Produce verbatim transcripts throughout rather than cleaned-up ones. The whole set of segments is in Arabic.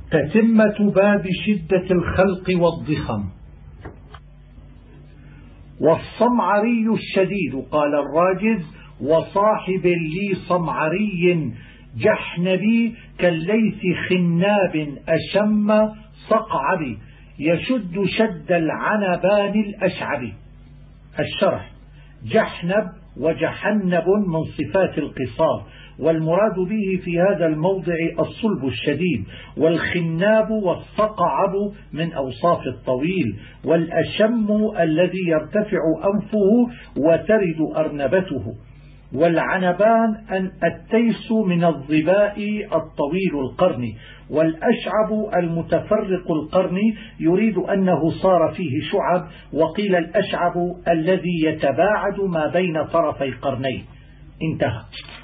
تتمة باب شدة الخلق والضخم. والصمعري الشديد، قال الراجز: وصاحب لي صمعري جحنبي كالليث خناب أشم صقعبي يشد شد العنبان الأشعبي. الشرح: جحنب وجحنب من صفات القصار، والمراد به في هذا الموضع الصلب الشديد، والخناب والصقعب من أوصاف الطويل، والأشم الذي يرتفع أنفه وترد أرنبته، والعنبان أن التيس من الظباء الطويل القرن، والأشعب المتفرق القرن يريد أنه صار فيه شعب، وقيل الأشعب الذي يتباعد ما بين طرفي قرنيه. انتهى.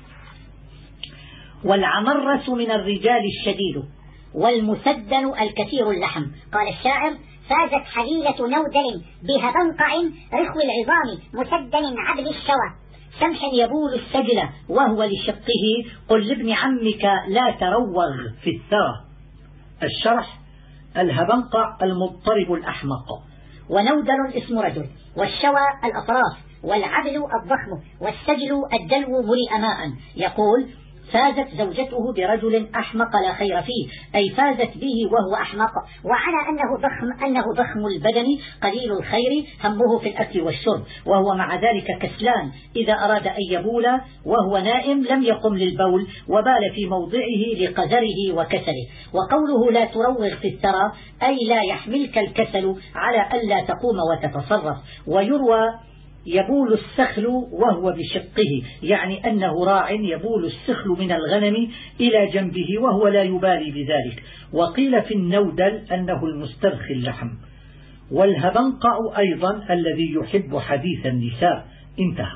والعمرس من الرجال الشديد، والمسدن الكثير اللحم. قال الشاعر: فازت حليلة نودل بها بنقع رخو العظام مسدن عبد الشوى سمح يبول السجل وهو لشقه قل لابن عمك لا تروغ في الثرى. الشرح: الهبنقع المضطرب الأحمق. ونودل اسم رجل، والشوى الأطراف، والعبل الضخم، والسجل الدلو ملئ ماء. يقول: فازت زوجته برجل أحمق لا خير فيه، أي فازت به وهو أحمق، وعلى أنه ضخم أنه ضخم البدن قليل الخير، همه في الأكل والشرب، وهو مع ذلك كسلان. إذا أراد أن يبول وهو نائم لم يقم للبول، وبال في موضعه لقذره وكسله. وقوله لا تروغ في الثرى أي لا يحملك الكسل على ألا تقوم وتتصرف. ويروى يبول السخل وهو بشقه، يعني أنه راع يبول السخل من الغنم إلى جنبه وهو لا يبالي بذلك. وقيل في النودل أنه المسترخي اللحم. والهبنقع أيضا الذي يحب حديث النساء. انتهى.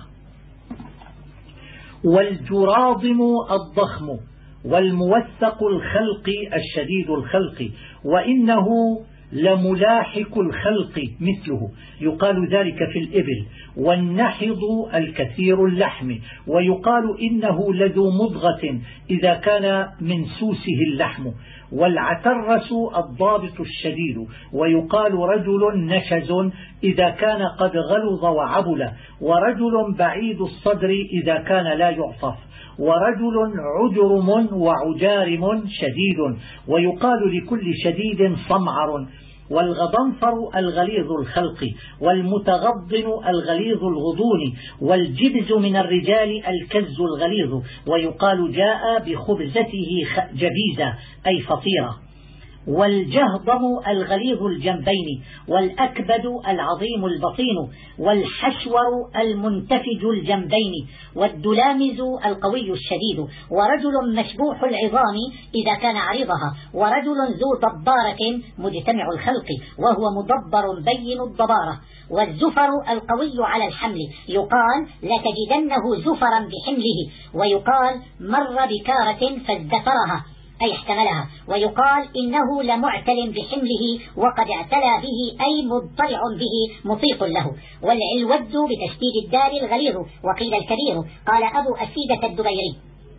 والجراضم الضخم، والموثق الخلق الشديد الخلق، وإنه لملاحق الخلق مثله، يقال ذلك في الإبل. والنحض الكثير اللحم، ويقال إنه لذو مضغة إذا كان من سوسه اللحم. والعترس الضابط الشديد، ويقال رجل نشز إذا كان قد غلظ وعبل، ورجل بعيد الصدر إذا كان لا يعطف، ورجل عجرم وعجارم شديد، ويقال لكل شديد صمعر. والغضنفر الغليظ الخلق، والمتغضن الغليظ الغضون، والجبز من الرجال الكز الغليظ، ويقال جاء بخبزته جبيزة أي فطيرة. والجهضم الغليظ الجنبين، والأكبد العظيم البطين، والحشور المنتفج الجنبين، والدلامز القوي الشديد، ورجل مشبوح العظام إذا كان عريضها، ورجل ذو ضبارة مجتمع الخلق وهو مضبر بين الضبارة. والزفر القوي على الحمل، يقال لتجدنه زفرا بحمله، ويقال مر بكارة فازدفرها أي احتملها، ويقال إنه لمعتل بحمله وقد اعتلى به أي مضطلع به مطيق له. والعلود بتشديد الدال الغليظ، وقيل الكبير. قال أبو أسيدة الدبيري: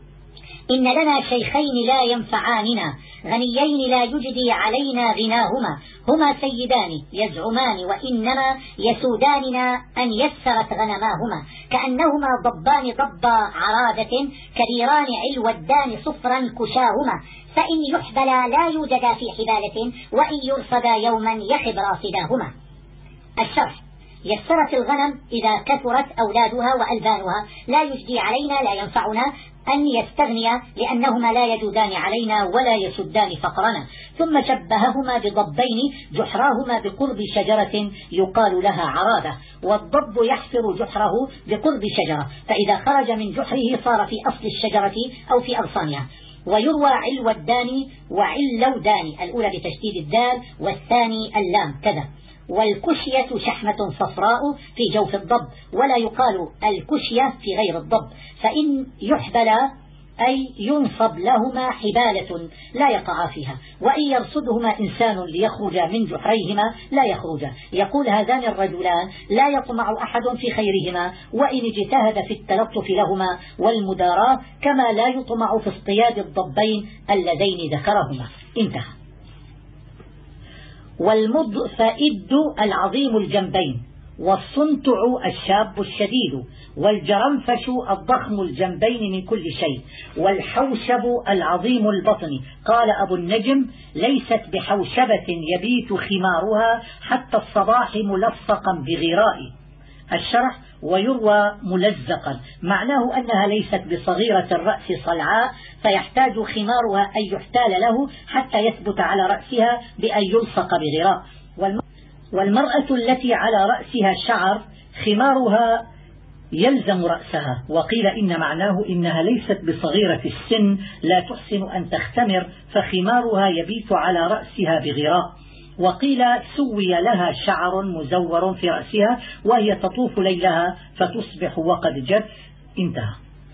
إن لنا شيخين لا ينفعاننا، غنيين لا يجدي علينا غناهما، هما سيدان يزعمان وإنما يسوداننا أن يسرت غنماهما، كأنهما ضبان ضب عرادة كبيران علودان صفرا كشاهما، فإن يحبلا لا يوجدا في حبالة، وإن يرصدا يوما يخب راصداهما. الشرح: يسرت الغنم إذا كثرت أولادها وألبانها، لا يجدي علينا لا ينفعنا أن يستغني لأنهما لا يجودان علينا ولا يسدان فقرنا. ثم شبههما بضبين جحراهما بقرب شجرة يقال لها عرادة، والضب يحفر جحره بقرب شجرة، فإذا خرج من جحره صار في أصل الشجرة أو في أغصانها. ويروى علودان وعلودان، الأولى بتشديد الدال والثاني اللام كذا. والكشية شحمة صفراء في جوف الضب، ولا يقال الكشية في غير الضب، فإن يحبلا أي ينصب لهما حبالة لا يقع فيها، وإن يرصدهما إنسان ليخرج من جحريهما لا يخرج. يقول هذان الرجلان: لا يطمع أحد في خيرهما، وإن اجتهد في التلطف لهما والمداراة، كما لا يطمع في اصطياد الضبين اللذين ذكرهما. انتهى. والمضفئد العظيم الجنبين، والصنتع الشاب الشديد، والجرنفش الضخم الجنبين من كل شيء، والحوشب العظيم البطن. قال أبو النجم: ليست بحوشبة يبيت خمارها حتى الصباح ملصقا بغراء. الشرح: ويروى ملزقا، معناه أنها ليست بصغيرة الرأس صلعاء فيحتاج خمارها أن يحتال له حتى يثبت على رأسها بأن يلصق بغراء. والمرأة التي على رأسها شعر خمارها يلزم رأسها. وقيل إن معناه إنها ليست بصغيرة السن لا تحسن أن تختمر فخمارها يبيت على رأسها بغراء. وقيل سوي لها شعر مزور في رأسها وهي تطوف ليلها فتصبح وقد جف. انتهى.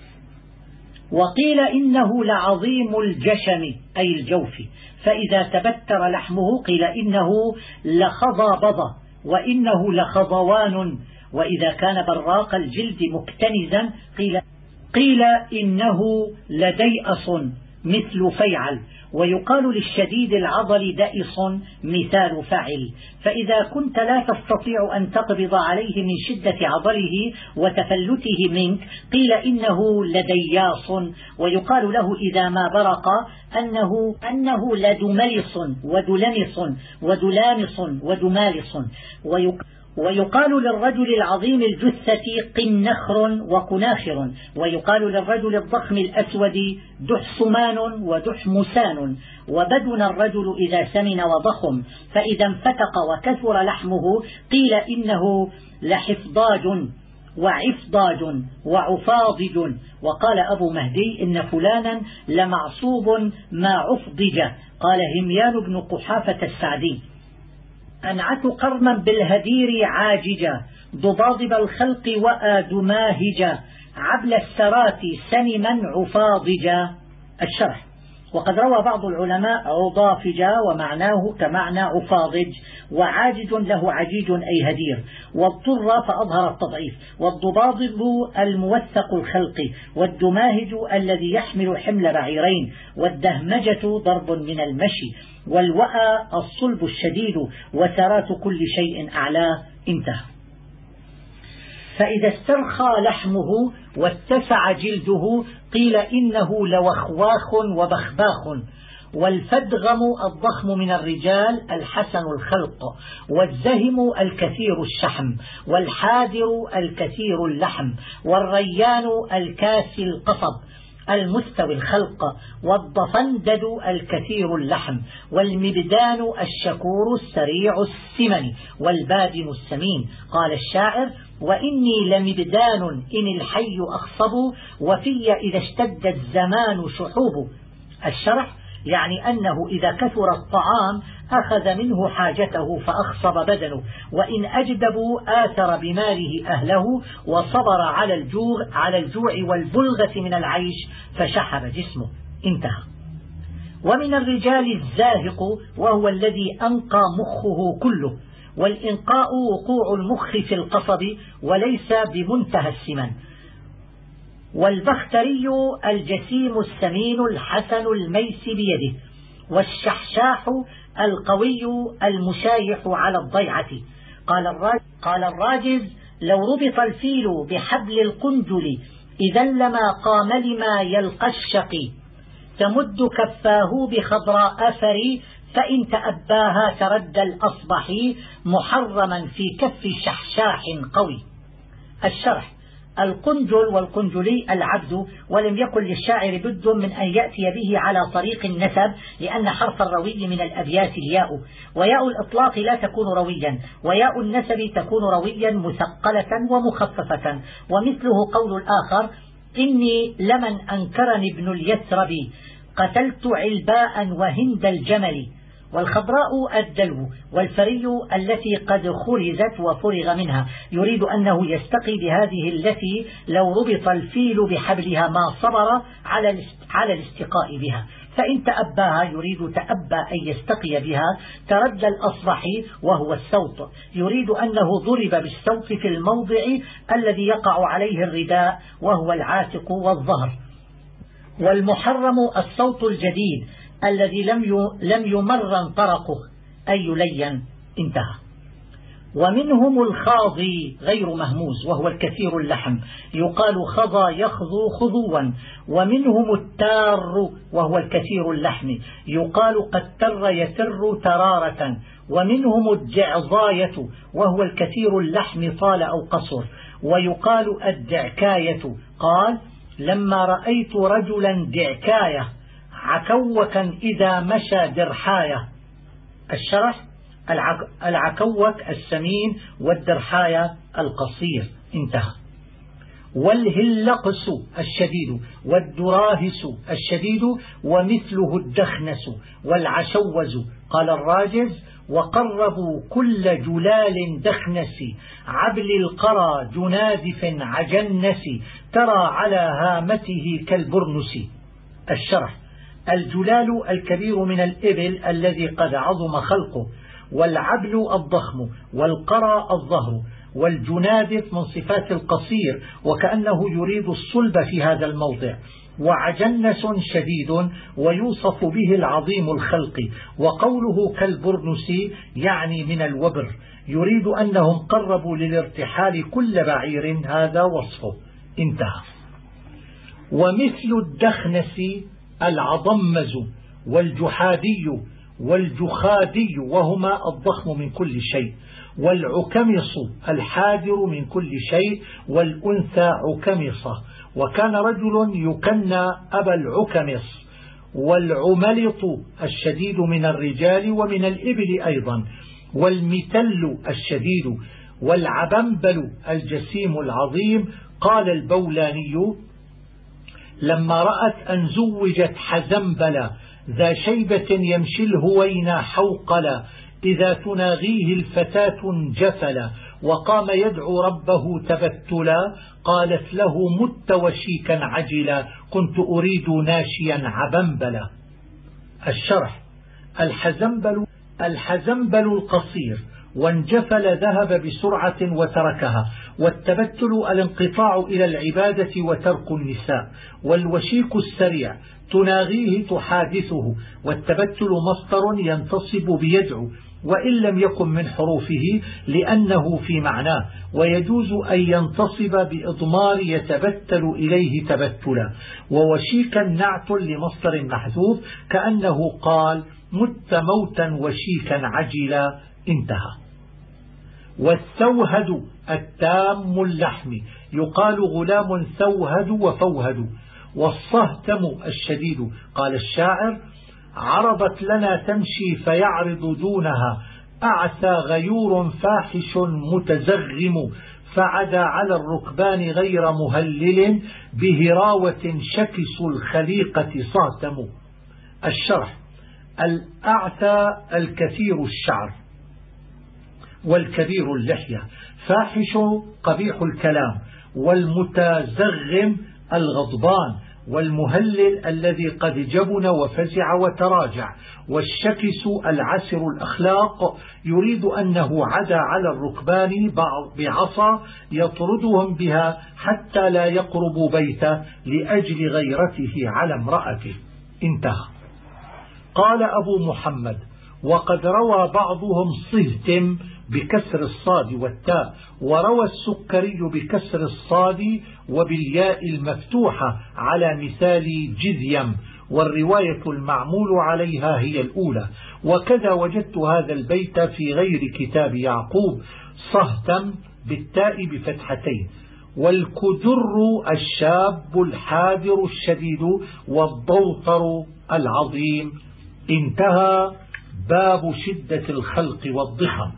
وقيل إنه لعظيم الجشم أي الجوف، فإذا تبتر لحمه قيل إنه لخضبض وإنه لخضوان، وإذا كان براق الجلد مكتنزا قيل, قيل إنه لديئص مثل فيعل. ويقال للشديد العضل دئص مثال فعل. فإذا كنت لا تستطيع أن تقبض عليه من شدة عضله وتفلته منك قيل إنه لدياص. ويقال له إذا ما برق أنه, أنه لدملص ودلمص ودلامص ودمالص. ويقال ويقال للرجل العظيم الجثة قنخر وكناخر. ويقال للرجل الضخم الأسود دحسمان ودحمسان. وبدن الرجل إذا سمن وضخم، فإذا انفتق وكثر لحمه قيل إنه لحفضاج وعفضاج وعفاضج. وقال أبو مهدي إن فلانا لمعصوب ما عفضج. قال هميان بن قحافة السعدي: أنعت قرما بالهدير عاججا، ضباضب الخلق وآدماهجا، عبل السرات سنما عفاضجا. الشرح: وقد روى بعض العلماء عضافجا ومعناه كمعنى عفاضج، وعاجج له عجيج أي هدير، واضطر فأظهر التضعيف. والضباضب الموثق الخلق، والدماهج الذي يحمل حمل بعيرين، والدهمجة ضرب من المشي، والوأى الصلب الشديد، وسرات كل شيء أعلاه. انتهى. فإذا استرخى لحمه واتسع جلده قيل إنه لوخواخ وبخباخ. والفدغم الضخم من الرجال الحسن الخلق، والزهم الكثير الشحم، والحادر الكثير اللحم، والريان الكاسي القصب المستوي الخلق، والضفندد الكثير اللحم، والمبدان الشكور السريع السمن، والبادن السمين. قال الشاعر: وإني لمبدان إن الحي أخصب، وفي إذا اشتد الزمان شحوب. الشرح: يعني أنه إذا كثر الطعام أخذ منه حاجته فأخصب بدنه، وإن أجدبوا آثر بماله أهله، وصبر على الجوع, على الجوع والبلغة من العيش فشحب جسمه. انتهى. ومن الرجال الزاهق وهو الذي أنقى مخه كله، والإنقاء وقوع المخ في القصب وليس بمنتهى السمن. والبختري الجسيم السمين الحسن الميس بيده، والشحشاح القوي المشايح على الضيعة. قال الراجز, قال الراجز: لو ربط الفيل بحبل القنجل إذا لما قام لما يلقى الشقي، تمد كفاه بخضراء فري، فإن تأباها تردى الأصبح، محرما في كف شحشاح قوي. الشرح: القنجل والقنجلي العبد، ولم يكن للشاعر بد من أن يأتي به على طريق النسب، لأن حرف الروي من الأبيات الياء، وياء الإطلاق لا تكون رويا، وياء النسب تكون رويا مثقلة ومخففة. ومثله قول الآخر: إني لمن أنكرني ابن اليثرب، قتلت علباء وهند الجمل. والخضراء الدلو، والفري التي قد خرزت وفرغ منها، يريد أنه يستقي بهذه التي لو ربط الفيل بحبلها ما صبر على الاستقاء بها، فإن تأباها يريد تأبى أن يستقي بها تردى الأصبح وهو السوط، يريد أنه ضرب بالسوط في الموضع الذي يقع عليه الرداء وهو العاتق والظهر. والمحرم الصوت الجديد الذي لم لم يمرن طرقه، أي يلين. انتهى. ومنهم الخاضي غير مهموز وهو الكثير اللحم، يقال خضى يخضو خضوا. ومنهم التار وهو الكثير اللحم، يقال قد تر يتر ترارة. ومنهم الجعظاية وهو الكثير اللحم طال أو قصر، ويقال الدعكاية. قال لما رأيت رجلا دعكاية عكوكا إذا مشى درحاية. الشرح العكوك السمين والدرحاية القصير. انتهى. والهلقس الشديد والدراهس الشديد ومثله الدخنس والعشوز. قال الراجز وقربوا كل جلال دخنس عبل القرى جنادف عجنس ترى على هامته كالبرنس. الشرح الجلال الكبير من الإبل الذي قد عظم خلقه، والعبل الضخم، والقرى الظهر، والجنادف من صفات القصير وكأنه يريد الصلب في هذا الموضع. وعجنس شديد ويوصف به العظيم الخلق. وقوله كالبرنس يعني من الوبر، يريد أنهم قربوا للارتحال كل بعير، هذا وصفه. انتهى. ومثل الدخنس العضمز والجحادي والجخادي وهما الضخم من كل شيء، والعكمص الحادر من كل شيء، والأنثى عكمصة. وكان رجل يكنى أبا العكمص. والعملط الشديد من الرجال ومن الإبل أيضا، والمتل الشديد، والعبنبل الجسيم العظيم. قال البولاني لما رأت أن زوجت حزنبلا ذا شيبة يمشي الهوين حوقلا إذا تناغيه الفتاة انجفلا وقام يدعو ربه تبتلا قالت له مت وشيكا عجلا كنت أريد ناشيا عبنبلا. الشرح الحزنبل الحزنبل القصير، وانجفل ذهب بسرعة وتركها. والتبتل الانقطاع إلى العبادة وترك النساء. والوشيك السريع تناغيه تحادثه. والتبتل مصدر ينتصب بيدعو وإن لم يكن من حروفه لأنه في معناه، ويجوز أن ينتصب بإضمار يتبتل إليه تبتلا. ووشيكا نعت لمصدر محذوف كأنه قال مت موتا وشيكا عجلا. انتهى. والثوهد التام اللحم، يقال غلام ثوهد وفوهد. والصهتم الشديد، قال الشاعر عرضت لنا تمشي فيعرض دونها أعسى غيور فاحش متزغم فعدا على الركبان غير مهلل بهراوة شكس الخليقة صهتم. الشرح الأعتى الكثير الشعر والكبير اللحية، فاحش قبيح الكلام، والمتزغم الغضبان، والمهلل الذي قد جبن وفزع وتراجع، والشكس العسر الأخلاق، يريد أنه عدا على الركبان بعصا يطردهم بها حتى لا يقربوا بيته لأجل غيرته على امرأته. انتهى. قال أبو محمد وقد روى بعضهم صهتم بكسر الصاد والتاء، وروى السكري بكسر الصاد وبالياء المفتوحة على مثال جذيم، والرواية المعمول عليها هي الأولى. وكذا وجدت هذا البيت في غير كتاب يعقوب صهتم بالتاء بفتحتين. والكدر الشاب الحاذر الشديد، والضوطر العظيم. انتهى. باب شدة الخلق والضخم.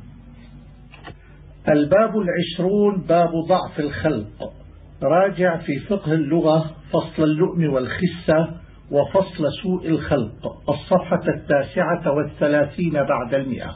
الباب العشرون باب ضعف الخلق. راجع في فقه اللغة فصل اللؤم والخسة وفصل سوء الخلق، الصفحة التاسعة والثلاثين بعد المئة.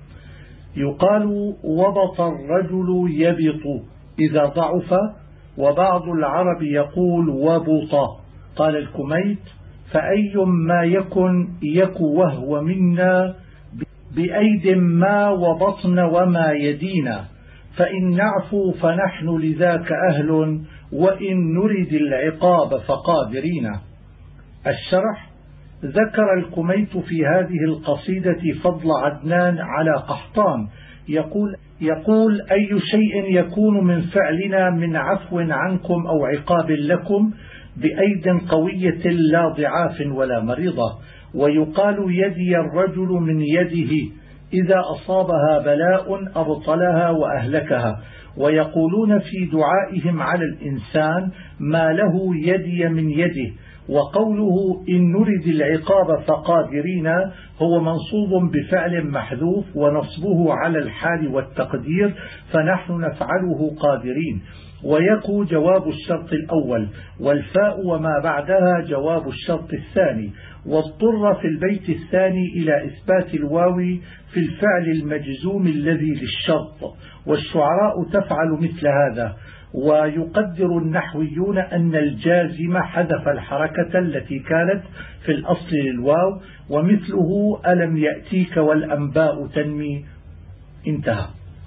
يقال وبط الرجل يبط إذا ضعف، وبعض العرب يقول وبط. قال الكميت فأي ما يكن يك وهو منا بأيد ما وبطن وما يدينا، فإن نعفو فنحن لذاك أهل، وإن نرد العقاب فقادرين. الشرح ذكر الكميت في هذه القصيدة فضل عدنان على قحطان، يقول يقول أي شيء يكون من فعلنا من عفو عنكم أو عقاب لكم بأيد قوية لا ضعاف ولا مريضة. ويقال يدي الرجل من يده إذا أصابها بلاء أبطلها وأهلكها. ويقولون في دعائهم على الإنسان ما له يدي من يده. وقوله إن نرد العقاب فقادرين هو منصوب بفعل محذوف ونصبه على الحال والتقدير فنحن نفعله قادرين. ويكو جواب الشرط الأول، والفاء وما بعدها جواب الشرط الثاني. واضطر في البيت الثاني إلى إثبات الواو في الفعل المجزوم الذي للشرط، والشعراء تفعل مثل هذا. ويقدر النحويون أن الجازم حذف الحركة التي كانت في الأصل للواو، ومثله ألم يأتيك والأنباء تنمي. انتهى.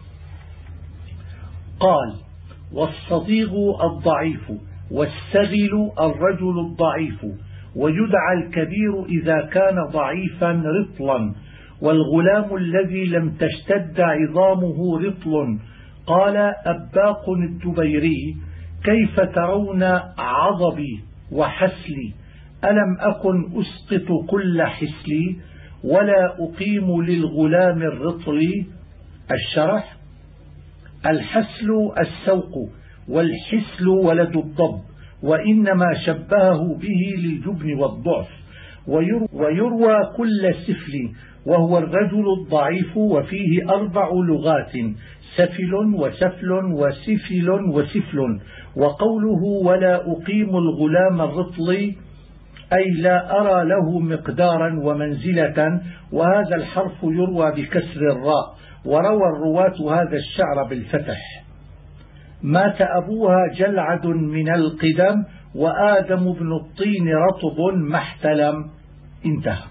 قال والصديق الضعيف والسبل الرجل الضعيف، ويدعى الكبير إذا كان ضعيفا رطلا، والغلام الذي لم تشتد عظامه رطل. قال أباق الدبيري كيف ترون عضبي وحسلي، ألم أكن أسقط كل حسلي ولا أقيم للغلام الرطل. الشرح: الحسل السوق، والحسل ولد الضب، وإنما شبهه به للجبن والضعف. ويروى كل سفل وهو الرجل الضعيف، وفيه أربع لغات: سفل وسفل وسفل وسفل. وقوله ولا أقيم الغلام الرطل أي لا أرى له مقدارا ومنزلة، وهذا الحرف يروى بكسر الراء. وروى الرواة هذا الشعر بالفتح: مات أبوها جلعد من القدم، وآدم بن الطين رطب محتلم. انتهى.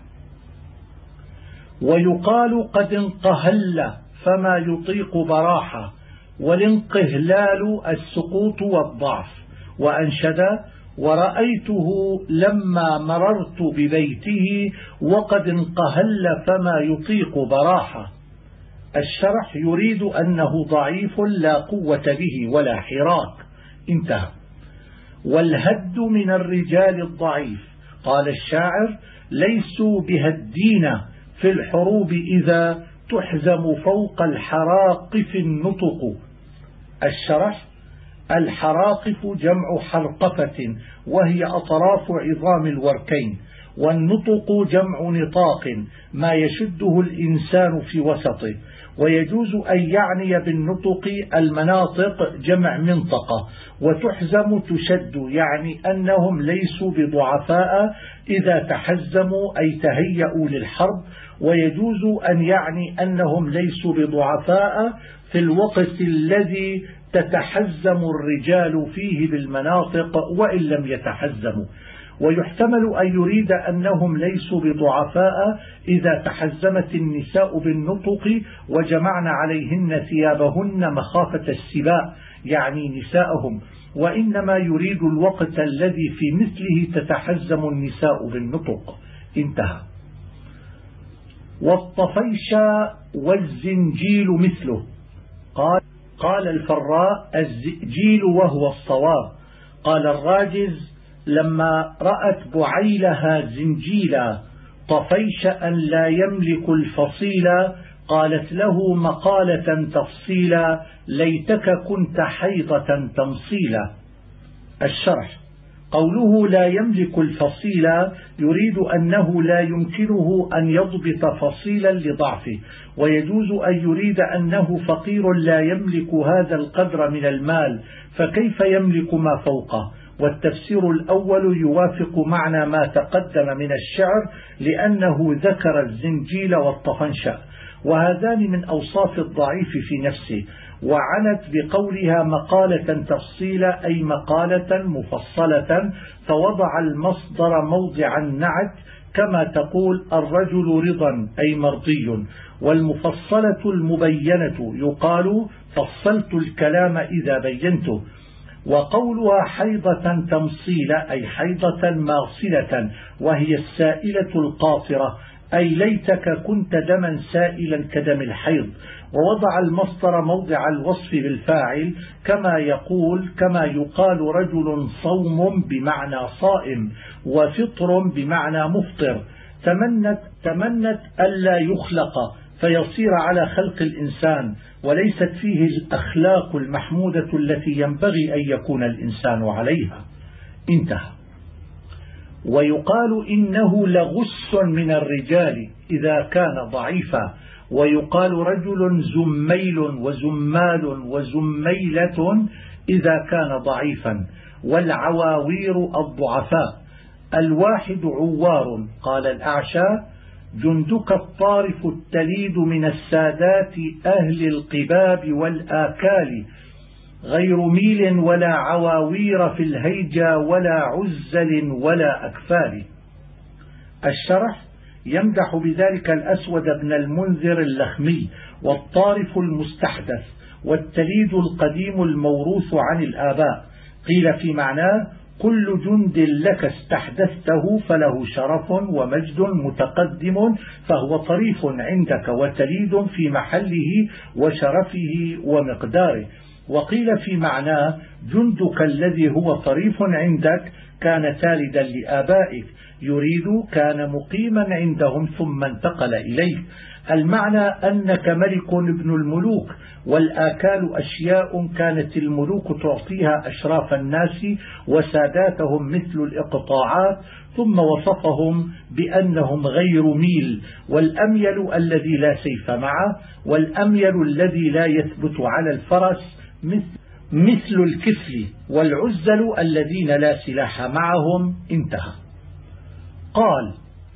ويقال قد انقهل فما يطيق براحة، والانقهلال السقوط والضعف. وأنشد: ورأيته لما مررت ببيته وقد انقهل فما يطيق براحة. الشرح: يريد أنه ضعيف لا قوة به ولا حراك. انتهى. والهد من الرجال الضعيف. قال الشاعر: ليسوا بهدين في الحروب إذا تحزم فوق الحراقف النطق. الشرح: الحراقف جمع حرقفة، وهي أطراف عظام الوركين، والنطق جمع نطاق ما يشده الإنسان في وسطه. ويجوز أن يعني بالنطق المناطق جمع منطقة، وتحزم تشد، يعني أنهم ليسوا بضعفاء إذا تحزموا أي تهيأوا للحرب. ويجوز أن يعني أنهم ليسوا بضعفاء في الوقت الذي تتحزم الرجال فيه بالمناطق وإن لم يتحزموا. ويحتمل أن يريد أنهم ليسوا بضعفاء إذا تحزمت النساء بالنطق وجمعن عليهن ثيابهن مخافة السباء، يعني نساءهم، وإنما يريد الوقت الذي في مثله تتحزم النساء بالنطق. انتهى. والطفيش والزنجيل مثله. قال, قال الفراء: الزنجيل وهو الصواب. قال الراجز: لما رأت بعيلها زنجيلا طفيش أن لا يملك الفصيلا، قالت له مقالة تفصيلا، ليتك كنت حيضة تمصيلا. الشرح: قوله لا يملك الفصيلا يريد أنه لا يمكنه أن يضبط فصيلا لضعفه، ويجوز أن يريد أنه فقير لا يملك هذا القدر من المال، فكيف يملك ما فوقه؟ والتفسير الأول يوافق معنى ما تقدم من الشعر، لأنه ذكر الزنجيل والطفنشة، وهذان من أوصاف الضعيف في نفسه. وعنت بقولها مقالة تفصيلا أي مقالة مفصلة، فوضع المصدر موضع النعت، كما تقول الرجل رضا أي مرضي. والمفصلة المبينة يقال فصلت الكلام إذا بينته. وقولها حيضة تمصيلة أي حيضة ماصلة وهي السائلة القاطرة، أي ليتك كنت دما سائلا كدم الحيض. ووضع المصدر موضع الوصف بالفاعل كما يقول كما يقال رجل صوم بمعنى صائم، وفطر بمعنى مفطر. تمنت تمنت ألا يخلق فيصير على خلق الإنسان، وليست فيه الأخلاق المحمودة التي ينبغي أن يكون الإنسان عليها. انتهى. ويقال إنه لغس من الرجال إذا كان ضعيفا، ويقال رجل زميل وزمال وزميلة إذا كان ضعيفا. والعواوير الضعفاء. الواحد عوار. قال الأعشى جندك الطارف التليد من السادات أهل القباب والآكال، غير ميل ولا عواوير في الهيجا ولا عزل ولا أكفال. الشرح يمدح بذلك الأسود بن المنذر اللخمي والطارف المستحدث والتليد القديم الموروث عن الآباء. قيل في معناه كل جند لك استحدثته فله شرف ومجد متقدم فهو طريف عندك وتليد في محله وشرفه ومقداره. وقيل في معناه جندك الذي هو طريف عندك كان تالدا لآبائك، يريد كان مقيما عندهم ثم انتقل إليك. المعنى أنك ملك ابن الملوك، والآكال أشياء كانت الملوك تعطيها أشراف الناس وساداتهم مثل الإقطاعات، ثم وصفهم بأنهم غير ميل، والأميل الذي لا سيف معه، والأميل الذي لا يثبت على الفرس مثل الكفل، والعزل الذين لا سلاح معهم. انتهى. قال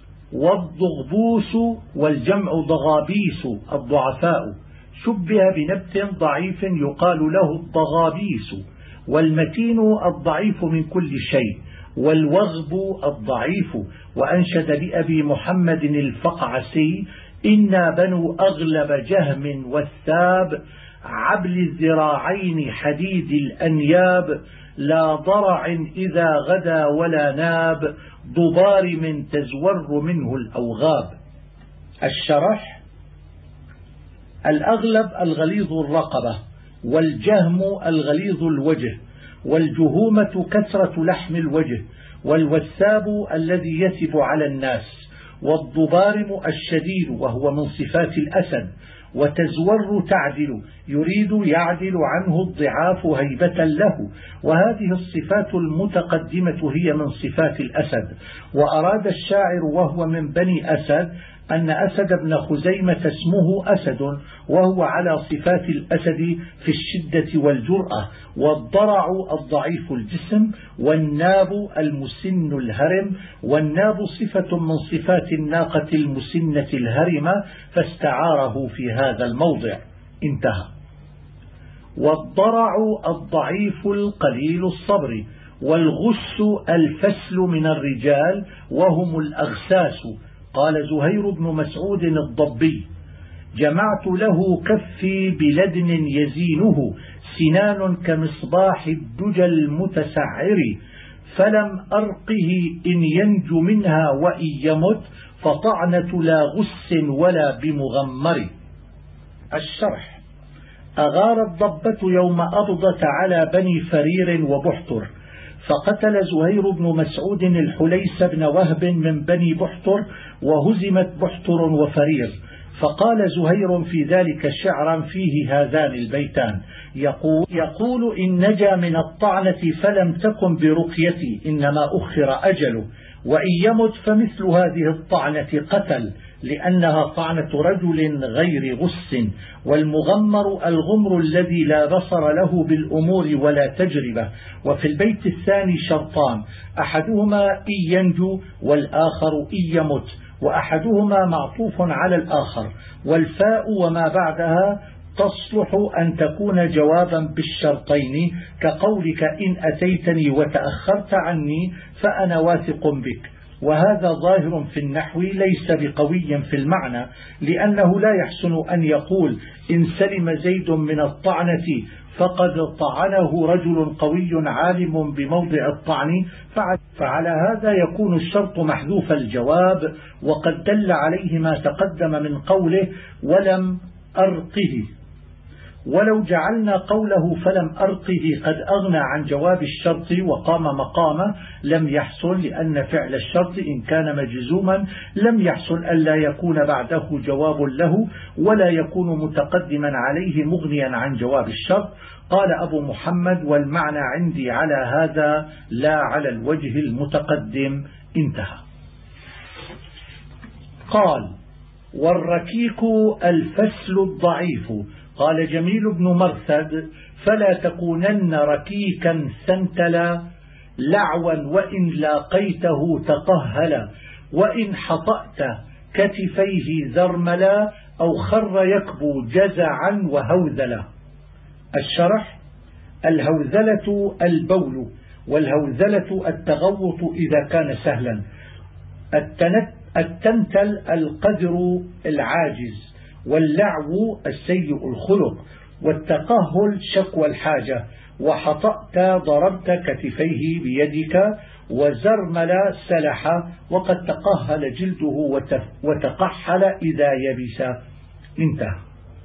والضغبوس والجمع ضغابيس الضعفاء، شبه بنبت ضعيف يقال له الضغابيس. والمتين الضعيف من كل شيء، والوغب الضعيف. وأنشد لأبي محمد الفقعسي إنا بنو أغلب جهم والثاب، عبل الذراعين حديد الأنياب، لا ضرع إذا غدا ولا ناب، ضبار من تزور منه الأوغاب. الشرح الأغلب الغليظ الرقبة، والجهم الغليظ الوجه، والجهومة كثرة لحم الوجه، والوثاب الذي يثب على الناس، والضبارم الشديد وهو من صفات الأسد. وتزور تعدل، يريد يعدل عنه الضعاف هيبة له، وهذه الصفات المتقدمة هي من صفات الأسد. وأراد الشاعر وهو من بني أسد أن أسد بن خزيمة اسمه أسد، وهو على صفات الأسد في الشدة والجرأة. والضرع الضعيف الجسم، والناب المسن الهرم، والناب صفة من صفات الناقة المسنة الهرمة، فاستعاره في هذا الموضع. انتهى. والضرع الضعيف القليل الصبر، والغش الفسل من الرجال وهم الأغساس. قال زهير بن مسعود الضبي جمعت له كفي بلدن يزينه، سنان كمصباح الدجى المتسعر، فلم أرقه إن ينج منها وإن يمت، فطعنة لا غس ولا بمغمر. الشرح أغار الضبة يوم أبضت على بني فرير وبحتر، فقتل زهير بن مسعود الحليس بن وهب من بني بحتر، وهزمت بحتر وفرير. فقال زهير في ذلك شعرا فيه هذان البيتان، يقول, يقول إن نجا من الطعنة فلم تكن برقيتي، إنما أخر أجله، وإن يمت فمثل هذه الطعنة قتل، لأنها طعنة رجل غير غس. والمغمر الغمر الذي لا بصر له بالأمور ولا تجربة. وفي البيت الثاني شرطان، أحدهما إن ينجو والآخر إن يمت، وأحدهما معطوف على الآخر، والفاء وما بعدها تصلح أن تكون جوابا بالشرطين، كقولك إن أتيتني وتأخرت عني فأنا واثق بك، وهذا ظاهر في النحو ليس بقوي في المعنى، لأنه لا يحسن أن يقول إن سلم زيد من الطعنة فقد طعنه رجل قوي عالم بموضع الطعن، فعلى هذا يكون الشرط محذوف الجواب، وقد دل عليه ما تقدم من قوله ولم أرقه. ولو جعلنا قوله فلم أرقه قد أغنى عن جواب الشرط وقام مقامه لم يحصل، لأن فعل الشرط إن كان مجزوما لم يحصل ألا يكون بعده جواب له، ولا يكون متقدما عليه مغنيا عن جواب الشرط. قال أبو محمد والمعنى عندي على هذا لا على الوجه المتقدم. انتهى. قال والركيك الفسل الضعيف. قال جميل بن مرثد فلا تكونن ركيكا سنتلا لعوا وإن لاقيته تقهلا وإن حطأت كتفيه زرملا أو خر يكبو جزعا وهوذلا. الشرح: الهوذلة البول، والهوذلة التغوط إذا كان سهلا. التنتل القدر العاجز، واللعو السيء الخلق، والتقهل شكوى الحاجة، وحطأت ضربت كتفيه بيدك، وزرمل سلح وقد تقهل جلده وتقحل إذا يبس. انتهى.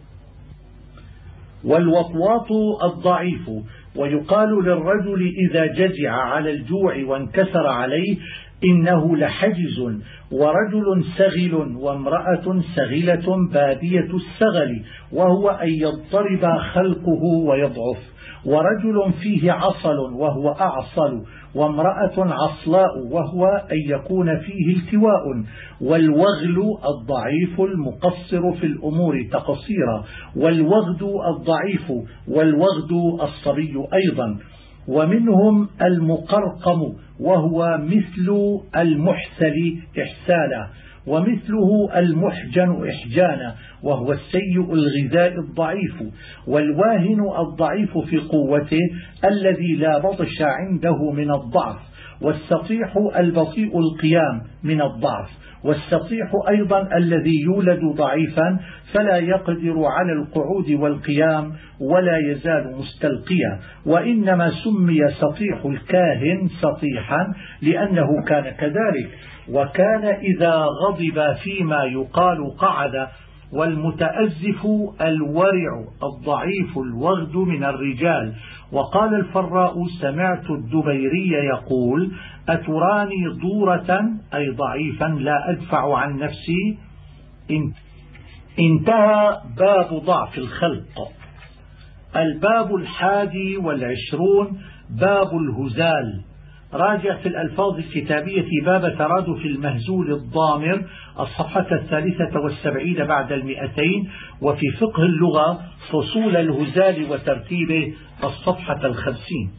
والوطواط الضعيف. ويقال للرجل إذا جزع على الجوع وانكسر عليه إنه لحجز، ورجل سغل وامرأة سغلة بادية السغل، وهو أن يضطرب خلقه ويضعف، ورجل فيه عصل وهو أعصل، وامرأة عصلاء وهو أن يكون فيه التواء. والوغل الضعيف المقصر في الأمور تقصيرا، والوغد الضعيف، والوغد الصبي أيضا. ومنهم المقرقم وهو مثل المحسل إحسالا، ومثله المحجن إحجانا وهو السيء الغذاء الضعيف. والواهن الضعيف في قوته الذي لا بطش عنده من الضعف. والسطيح البطيء القيام من الضعف. والسطيح أيضا الذي يولد ضعيفا فلا يقدر على القعود والقيام ولا يزال مستلقيا، وإنما سمي سطيح الكاهن سطيحا لأنه كان كذلك، وكان إذا غضب فيما يقال قعد. والمتأزف الورع الضعيف الوغد من الرجال. وقال الفراء سمعت الدبيري يقول أتراني دورة أي ضعيفا لا أدفع عن نفسي. انتهى باب ضعف الخلق. الباب الحادي والعشرون باب الهزال. راجع في الألفاظ الكتابية باب ترادف المهزول الضامر الصفحة الثالثة والسبعين بعد المئتين، وفي فقه اللغة فصول الهزال وترتيبه الصفحة الخمسين.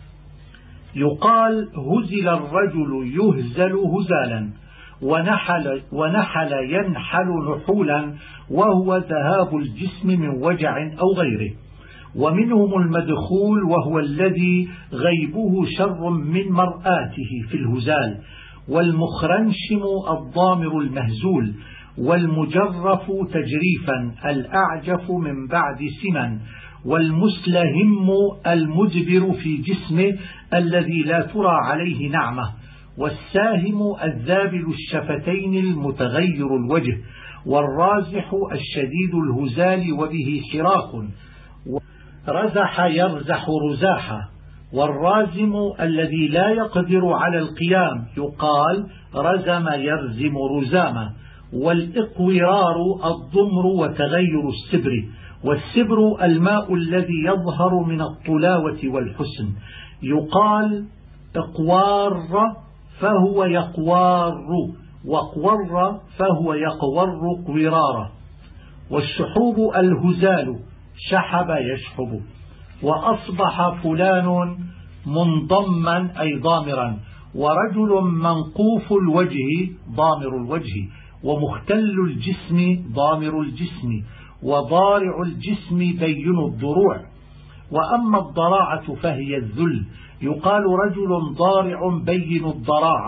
يقال هزل الرجل يهزل هزالا، ونحل, ونحل ينحل نحولا، وهو ذهاب الجسم من وجع أو غيره. ومنهم المدخول وهو الذي غيبه شر من مرآته في الهزال. والمخرنشم الضامر المهزول. والمجرف تجريفا الأعجف من بعد سمن. والمسلهم المدبر في جسمه الذي لا ترى عليه نعمة. والساهم الذابل الشفتين المتغير الوجه. والرازح الشديد الهزال وبه حراك. رزح يرزح رزاحا. والرازم الذي لا يقدر على القيام يقال رزم يرزم رزاما. والإقورار الضمر وتغير السبر. والسبر الماء الذي يظهر من الطلاوة والحسن، يقال إقوار فهو يقوار، وقور فهو يقور قورارا. والشحوب الهزال شحب يشحب. وأصبح فلان منضما أي ضامرا. ورجل منقوف الوجه ضامر الوجه. ومختل الجسم ضامر الجسم. وضارع الجسم بين الضروع. وأما الضراعة فهي الذل، يقال رجل ضارع بين الضراعة.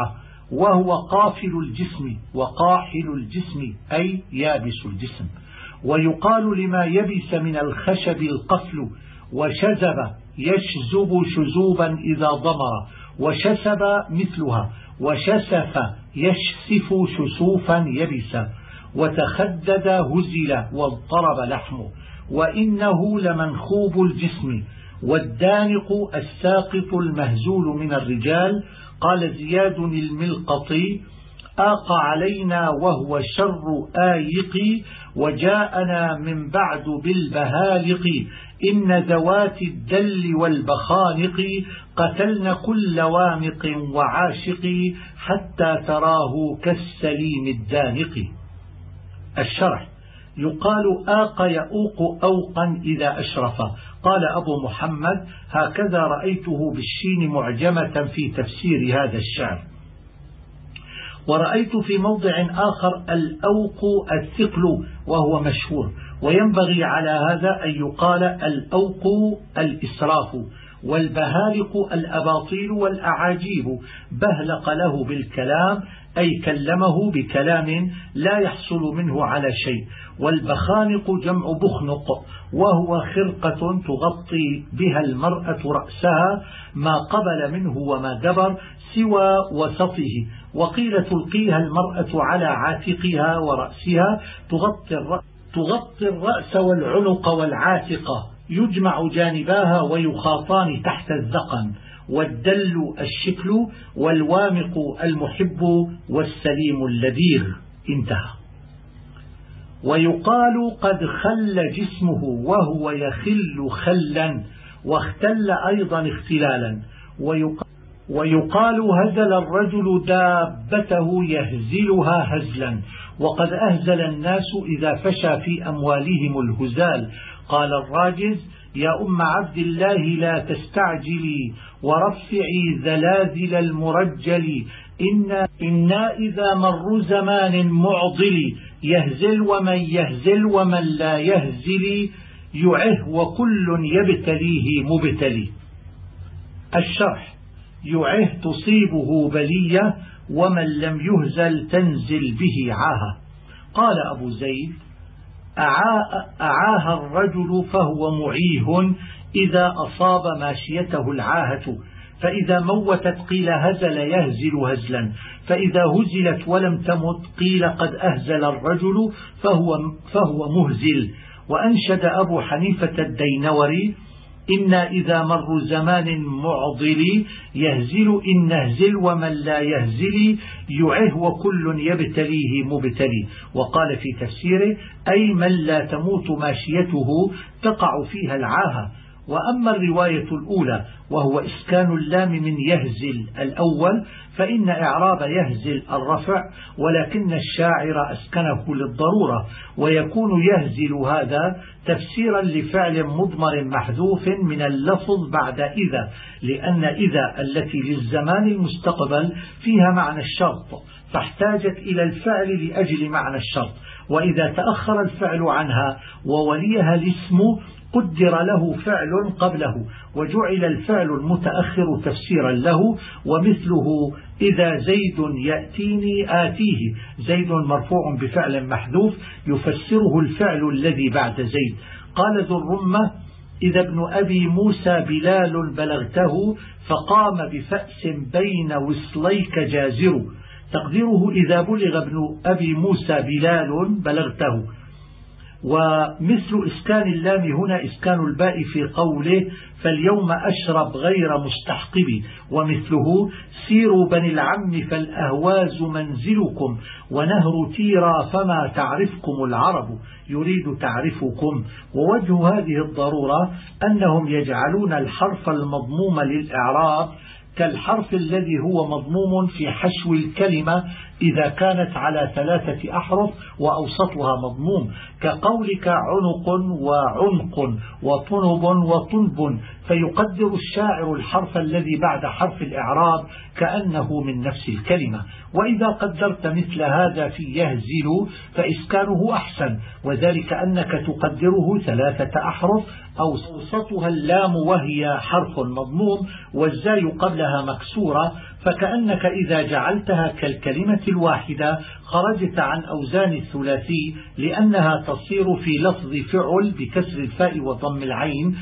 وهو قافل الجسم، وقاحل الجسم أي يابس الجسم. ويقال لما يبس من الخشب القفل، وشزب يشزب شزوبا إذا ضمر، وشسب مثلها، وشسف يشسف شسوفا يبسا، وتخدد هزل واضطرب لحمه. وإنه لمنخوب الجسم، والدانق الساقط المهزول من الرجال. قال زياد الملقطي: آق علينا وهو شر آيق، وجاءنا من بعد بالبهالق، إن ذوات الدل والبخانق قتلن كل وامق وعاشق، حتى تراه كالسليم الدانق. الشرح: يقال آق يؤوق أوقا إذا أشرف. قال أبو محمد: هكذا رأيته بالشين معجمة في تفسير هذا الشعر. ورأيت في موضع آخر الأوق الثقل، وهو مشهور، وينبغي على هذا أن يقال الأوق الإسراف، والبهالق الأباطيل والأعاجيب. بهلق له بالكلام أي كلمه بكلام لا يحصل منه على شيء. والبخانق جمع بخنق، وهو خرقة تغطي بها المرأة رأسها ما قبل منه وما دبر سوى وسطه. وقيل تلقيها المرأة على عاتقها ورأسها، تغطي الرأس, تغطي الرأس والعنق والعاتق، يجمع جانباها ويخاطان تحت الذقن. والدل الشكل، والوامق المحب، والسليم اللذيذ. انتهى. ويقال قد خل جسمه وهو يخل خلا، واختل أيضا اختلالا. ويقال, ويقال هزل الرجل دابته يهزلها هزلا، وقد أهزل الناس إذا فشى في أموالهم الهزال. قال الراجز: يا أم عبد الله لا تستعجلي، ورفعي زلازل المرجل، إنا, إنا إذا مر زمان معضل، يهزل ومن يهزل ومن لا يهزل، يعه وكل يبتليه مبتلي. الشرح: يعه تصيبه بلية، ومن لم يهزل تنزل به عاهة. قال أبو زيد: أعاه الرجل فهو معيه إذا أصاب ماشيته العاهة، فإذا موتت قيل هزل يهزل هزلا، فإذا هزلت ولم تمت قيل قد أهزل الرجل فهو, فهو مهزل. وأنشد أبو حنيفة الدينوري: إنا إذا مر زمان معضل، يهزل إن نهزل ومن لا يهزل، يعه وكل يبتليه مبتلي. وقال في تفسيره: أي من لا تموت ماشيته تقع فيها العاهة. وأما الرواية الأولى وهو إسكان اللام من يهزل الأول، فإن إعراب يهزل الرفع، ولكن الشاعر أسكنه للضرورة، ويكون يهزل هذا تفسيرا لفعل مضمر محذوف من اللفظ بعد إذا، لأن إذا التي للزمان المستقبل فيها معنى الشرط، فاحتاجت إلى الفعل لأجل معنى الشرط. وإذا تأخر الفعل عنها ووليها الاسم قدر له فعل قبله، وجعل الفعل المتأخر تفسيرا له. ومثله: إذا زيد يأتيني آتيه، زيد مرفوع بفعل محذوف يفسره الفعل الذي بعد زيد. قال ذو الرمة: إذا ابن أبي موسى بلال بلغته، فقام بفأس بين وصليك جازر. تقديره: إذا بلغ ابن أبي موسى بلال بلغته. ومثل إسكان اللام هنا إسكان الباء في قوله: فاليوم أشرب غير مستحقب. ومثله: سيروا بني العم فالأهواز منزلكم، ونهر تيرا فما تعرفكم العرب، يريد تعرفكم. ووجه هذه الضرورة أنهم يجعلون الحرف المضموم للإعراب كالحرف الذي هو مضموم في حشو الكلمة إذا كانت على ثلاثة أحرف وأوسطها مضموم، كقولك عنق وعنق وطنب وطنب، فيقدر الشاعر الحرف الذي بعد حرف الإعراب كأنه من نفس الكلمة. وإذا قدرت مثل هذا في يهزل فإسكانه أحسن، وذلك أنك تقدره ثلاثة أحرف أوسطها اللام وهي حرف مضموم، والزاي قبلها مكسورة، فكأنك إذا جعلتها كالكلمة الواحدة خرجت عن أوزان الثلاثي، لأنها تصير في لفظ فعل بكسر الفاء وضم العين،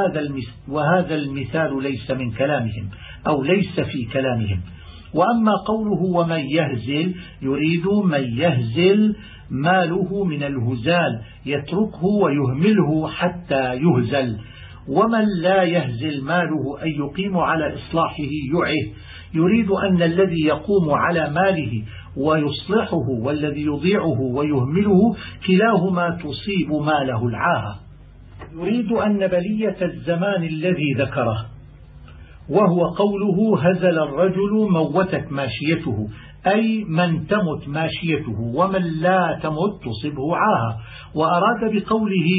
وهذا المثال ليس من كلامهم أو ليس في كلامهم. وأما قوله ومن يهزل يريد من يهزل ماله من الهزال يتركه ويهمله حتى يهزل، ومن لا يهزل ماله أي يقيم على إصلاحه يعه، يريد أن الذي يقوم على ماله ويصلحه والذي يضيعه ويهمله كلاهما تصيب ماله العاهة. يريد أن بلية الزمان الذي ذكره وهو قوله هزل الرجل موتت ماشيته، أي من تمت ماشيته ومن لا تمت تصبه عاهة. وأراد بقوله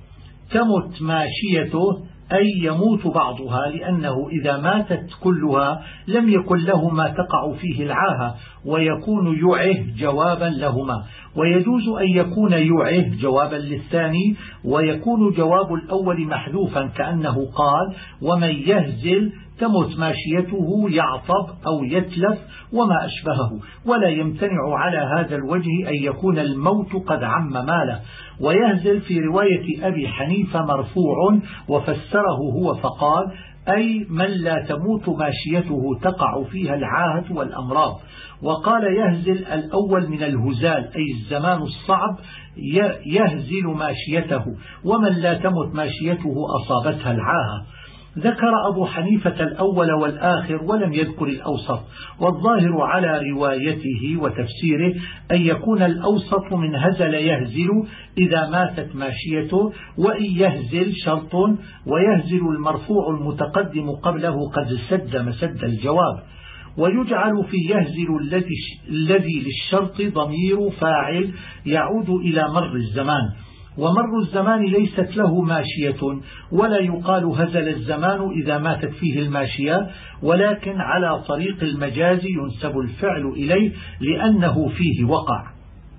تمت ماشيته أي يموت بعضها، لأنه إذا ماتت كلها لم يكن له ما تقع فيه العاهة، ويكون يعه جوابا لهما. ويجوز أن يكون يعه جوابا للثاني، ويكون جواب الأول محذوفا كأنه قال ومن يهزل تمت ماشيته يعطب أو يتلف وما أشبهه. ولا يمتنع على هذا الوجه أن يكون الموت قد عم ماله. ويهزل في رواية أبي حنيفة مرفوع وفسره هو فقال أي من لا تموت ماشيته تقع فيها العاهة والأمراض. وقال يهزل الأول من الهزال أي الزمان الصعب يهزل ماشيته، ومن لا تمت ماشيته أصابتها العاهة. ذكر أبو حنيفة الأول والآخر ولم يذكر الأوسط، والظاهر على روايته وتفسيره أن يكون الأوسط من هزل يهزل إذا ماتت ماشيته، وإن يهزل شرط، ويهزل المرفوع المتقدم قبله قد سد مسد الجواب. ويجعل في يهزل الذي للشرط ضمير فاعل يعود إلى مر الزمان، ومر الزمان ليست له ماشية، ولا يقال هزل الزمان إذا ماتت فيه الماشية، ولكن على طريق المجاز ينسب الفعل إليه لأنه فيه وقع.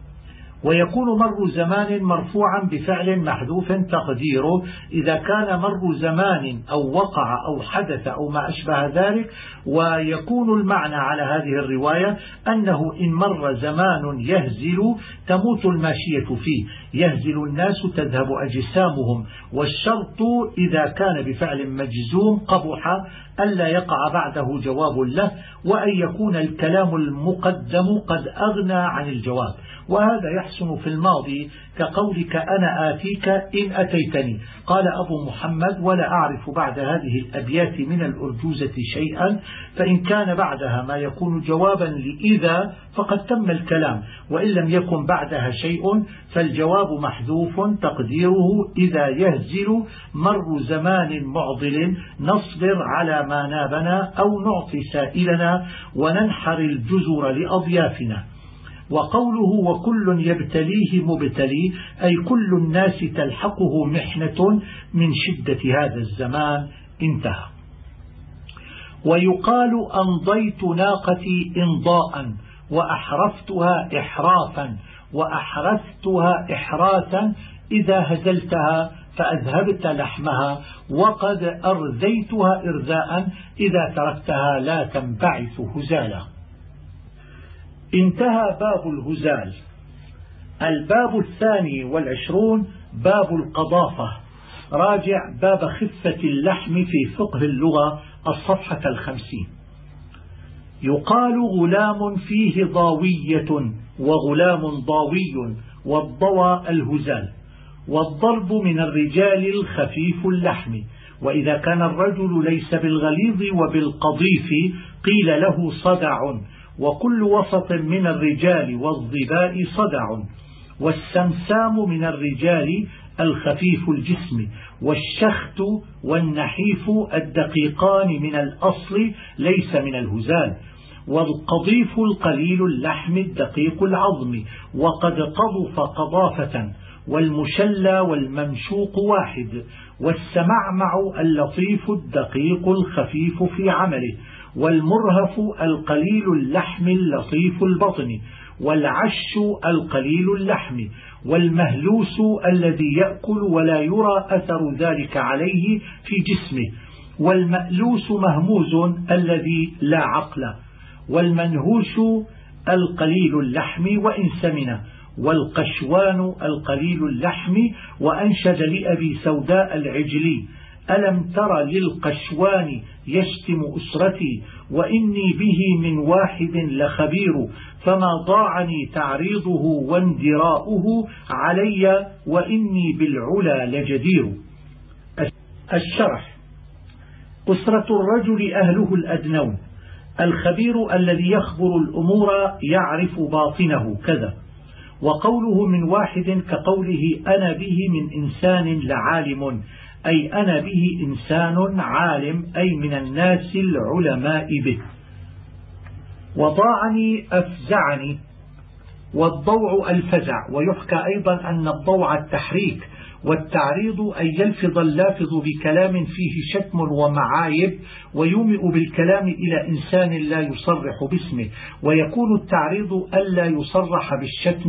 ويكون مر زمان مرفوعا بفعل محذوف تقديره إذا كان مر زمان أو وقع أو حدث أو ما أشبه ذلك. ويكون المعنى على هذه الرواية أنه إن مر زمان يهزل تموت الماشية فيه، يهزل الناس تذهب أجسامهم. والشرط إذا كان بفعل مجزوم قبح ألا يقع بعده جواب له، وأن يكون الكلام المقدم قد أغنى عن الجواب. وهذا يحسن في الماضي كقولك أنا آتيك إن أتيتني. قال أبو محمد ولا أعرف بعد هذه الأبيات من الأرجوزة شيئا، فإن كان بعدها ما يكون جوابا لإذا فقد تم الكلام، وإن لم يكن بعدها شيء فالجواب محذوف تقديره إذا يهزل مر زمان معضل نصبر على ما نابنا أو نعطي سائلنا وننحر الجزر لأضيافنا. وقوله وكل يبتليه مبتلي أي كل الناس تلحقه محنة من شدة هذا الزمان. انتهى. ويقال أمضيت ناقتي إمضاء وأحرفتها إحرافا وأحرفتها إحراثا إذا هزلتها فأذهبت لحمها، وقد أرذيتها إرذاء إذا تركتها لا تنبعث هزالا. انتهى باب الهزال. الباب الثاني والعشرون باب القضافة. راجع باب خفة اللحم في فقه اللغة الصفحة الخمسين. يقال غلام فيه ضاوية وغلام ضاوي، والضوى الهزال. والضرب من الرجال الخفيف اللحم، وإذا كان الرجل ليس بالغليظ وبالقضيف قيل له صدع. وكل وسط من الرجال والظباء صدع. والسمسام من الرجال الخفيف الجسم، والشخت والنحيف الدقيقان من الأصل ليس من الهزال. والقضيف القليل اللحم الدقيق العظم، وقد قضف قضافة. والمشلى والممشوق واحد. والسمعمع اللطيف الدقيق الخفيف في عمله. والمرهف القليل اللحم اللطيف البطن. والعش القليل اللحم. والمهلوس الذي يأكل ولا يرى أثر ذلك عليه في جسمه. والمألوس مهموز الذي لا عقل. والمنهوش القليل اللحم وإن سمن، والقشوان القليل اللحم. وأنشد لأبي سوداء العجلي: ألم تر للقشوان يشتم أسرتي، وإني به من واحد لخبير، فما ضاعني تعريضه واندراؤه علي، وإني بالعلا لجدير. الشرح: أسرة الرجل أهله الأدنون، الخبير الذي يخبر الأمور يعرف باطنه كذا. وقوله من واحد كقوله أنا به من إنسان لعالم، أي أنا به إنسان عالم، أي من الناس العلماء به. وضاعني أفزعني، والضوع الفزع. ويحكى أيضا أن الضوع التحريك، والتعريض أن يلفظ اللافظ بكلام فيه شتم ومعايب ويومئ بالكلام إلى إنسان لا يصرح باسمه، ويكون التعريض ألا يصرح بالشتم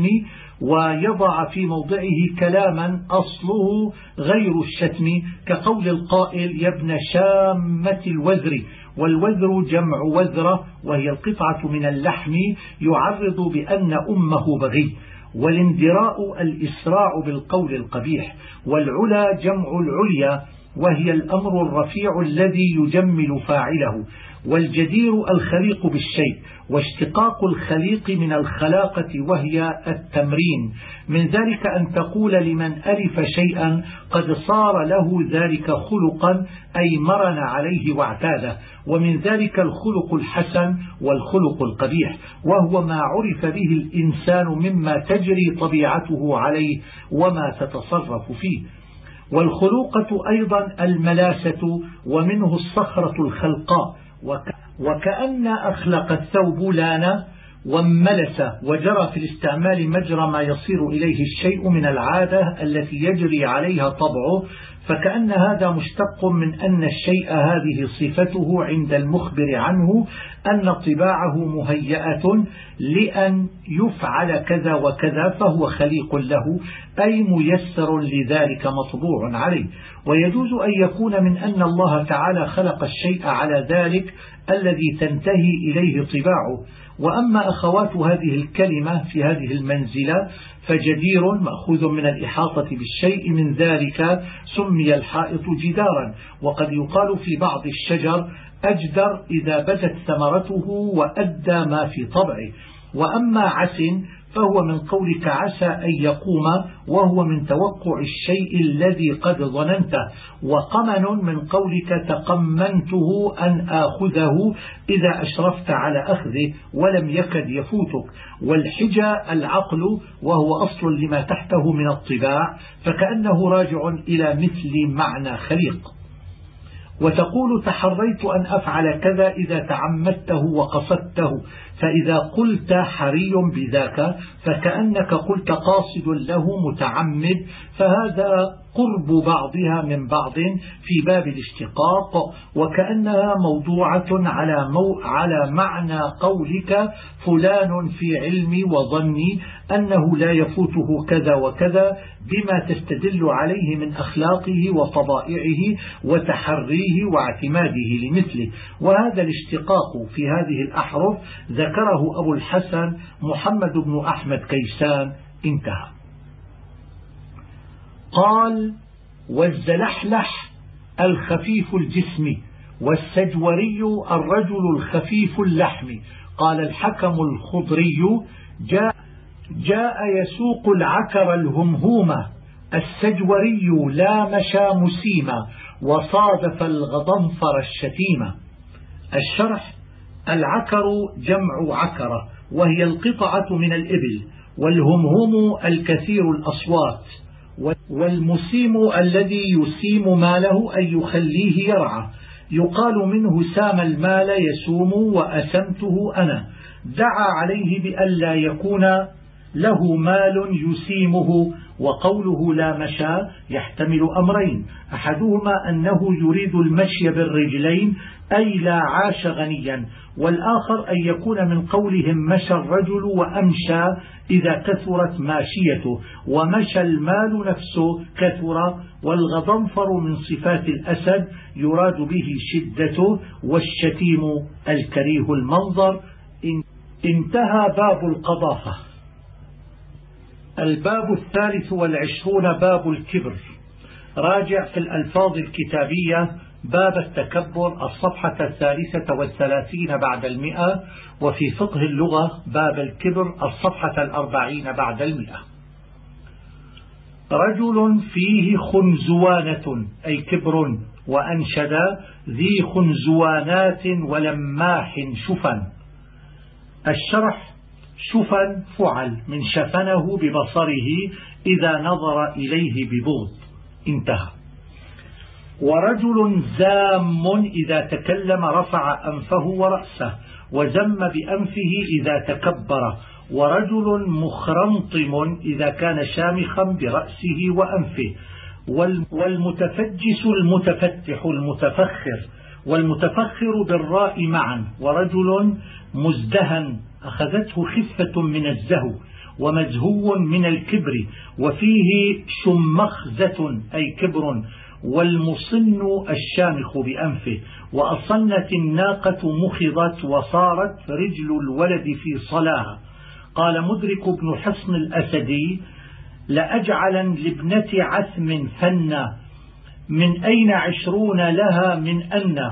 ويضع في موضعه كلاما أصله غير الشتم، كقول القائل يا ابن شامة الوزر، والوزر جمع وزرة وهي القطعة من اللحم يعرض بأن أمه بغي. والاندراء الإسراع بالقول القبيح. والعلا جمع العليا وهي الأمر الرفيع الذي يجمل فاعله. والجدير الخليق بالشيء، واشتقاق الخليق من الخلاقة وهي التمرين. من ذلك أن تقول لمن ألف شيئا قد صار له ذلك خلقا، أي مرن عليه واعتاده. ومن ذلك الخلق الحسن والخلق القبيح، وهو ما عرف به الإنسان مما تجري طبيعته عليه وما تتصرف فيه. والخلوقة أيضا الملاسة، ومنه الصخرة الخلقاء، وكأن أخلق الثوب لان وملس، وجرى في الاستعمال مجرى ما يصير إليه الشيء من العادة التي يجري عليها طبعه، فكأن هذا مشتق من أن الشيء هذه صفته عند المخبر عنه، أن طباعه مهيئة لأن يفعل كذا وكذا، فهو خليق له، أي ميسر لذلك مطبوع عليه. ويجوز أن يكون من أن الله تعالى خلق الشيء على ذلك الذي تنتهي إليه طباعه. وأما أخوات هذه الكلمة في هذه المنزلة فجدير مأخوذ من الإحاطة بالشيء، من ذلك سمي الحائط جدارا. وقد يقال في بعض الشجر أجدر إذا بدت ثمرته وأدى ما في طبعه. وأما عس فهو من قولك عسى أن يقوم، وهو من توقع الشيء الذي قد ظننته. وقمن من قولك تقمنته أن آخذه إذا أشرفت على أخذه ولم يكد يفوتك. والحجى العقل، وهو أصل لما تحته من الطباع، فكأنه راجع إلى مثل معنى خليق. وتقول تحريت أن أفعل كذا إذا تعمدته وقصدته، فإذا قلت حري بذاك فكأنك قلت قاصد له متعمد، فهذا قرب بعضها من بعض في باب الاشتقاق، وكأنها موضوعة على, مو على معنى قولك فلان في علمي وظني أنه لا يفوته كذا وكذا، بما تستدل عليه من أخلاقه وطبائعه وتحريه واعتماده لمثله. وهذا الاشتقاق في هذه الأحرف ذكره أبو الحسن محمد بن أحمد كيسان. انتهى. قال: والزلحلح الخفيف الجسم، والسجوري الرجل الخفيف اللحم. قال الحكم الخضري: جاء, جاء يسوق العكر الهمهومة، السجوري لا مشى مسيما، وصادف الغضنفر الشتيمة. الشرح: العكر جمع عكرة، وهي القطعة من الإبل، والهمهوم الكثير الأصوات، والمسيم الذي يسيم ماله أي يخليه يرعى. يقال منه سام المال يسوم، وأسمته أنا. دعا عليه بألا يكون له مال يسيمه. وقوله لا مشى يحتمل أمرين: أحدهما أنه يريد المشي بالرجلين أي لا عاش غنيا، والآخر أن يكون من قولهم مشى الرجل وأمشى إذا كثرت ماشيته، ومشى المال نفسه كثر. والغضنفر من صفات الأسد يراد به شدته، والشتيم الكريه المنظر. انتهى باب القضافة. الباب الثالث والعشرون باب الكبر. راجع في الألفاظ الكتابية باب التكبر الصفحة الثالثة والثلاثين بعد المئة، وفي فقه اللغة باب الكبر الصفحة الأربعين بعد المئة. رجل فيه خنزوانة أي كبر، وأنشد ذي خنزوانات ولماح شفن. الشرح شفن فعل من شفنه ببصره إذا نظر إليه ببغض. انتهى. ورجل زام إذا تكلم رفع أنفه ورأسه، وزم بأنفه إذا تكبر. ورجل مخرمطم إذا كان شامخا برأسه وأنفه. والمتفجس المتفتح المتفخر، والمتفخر بالراء معا. ورجل مزدهن أخذته خفة من الزهو، ومزهو من الكبر، وفيه شمخزة أي كبر. والمصن الشامخ بأنفه. وأصنت الناقة مخضت وصارت رجل الولد في صلاها. قال مدرك بن حصن الأسدي لأجعلا لابنة عثم فنا، من أين عشرون لها من أن،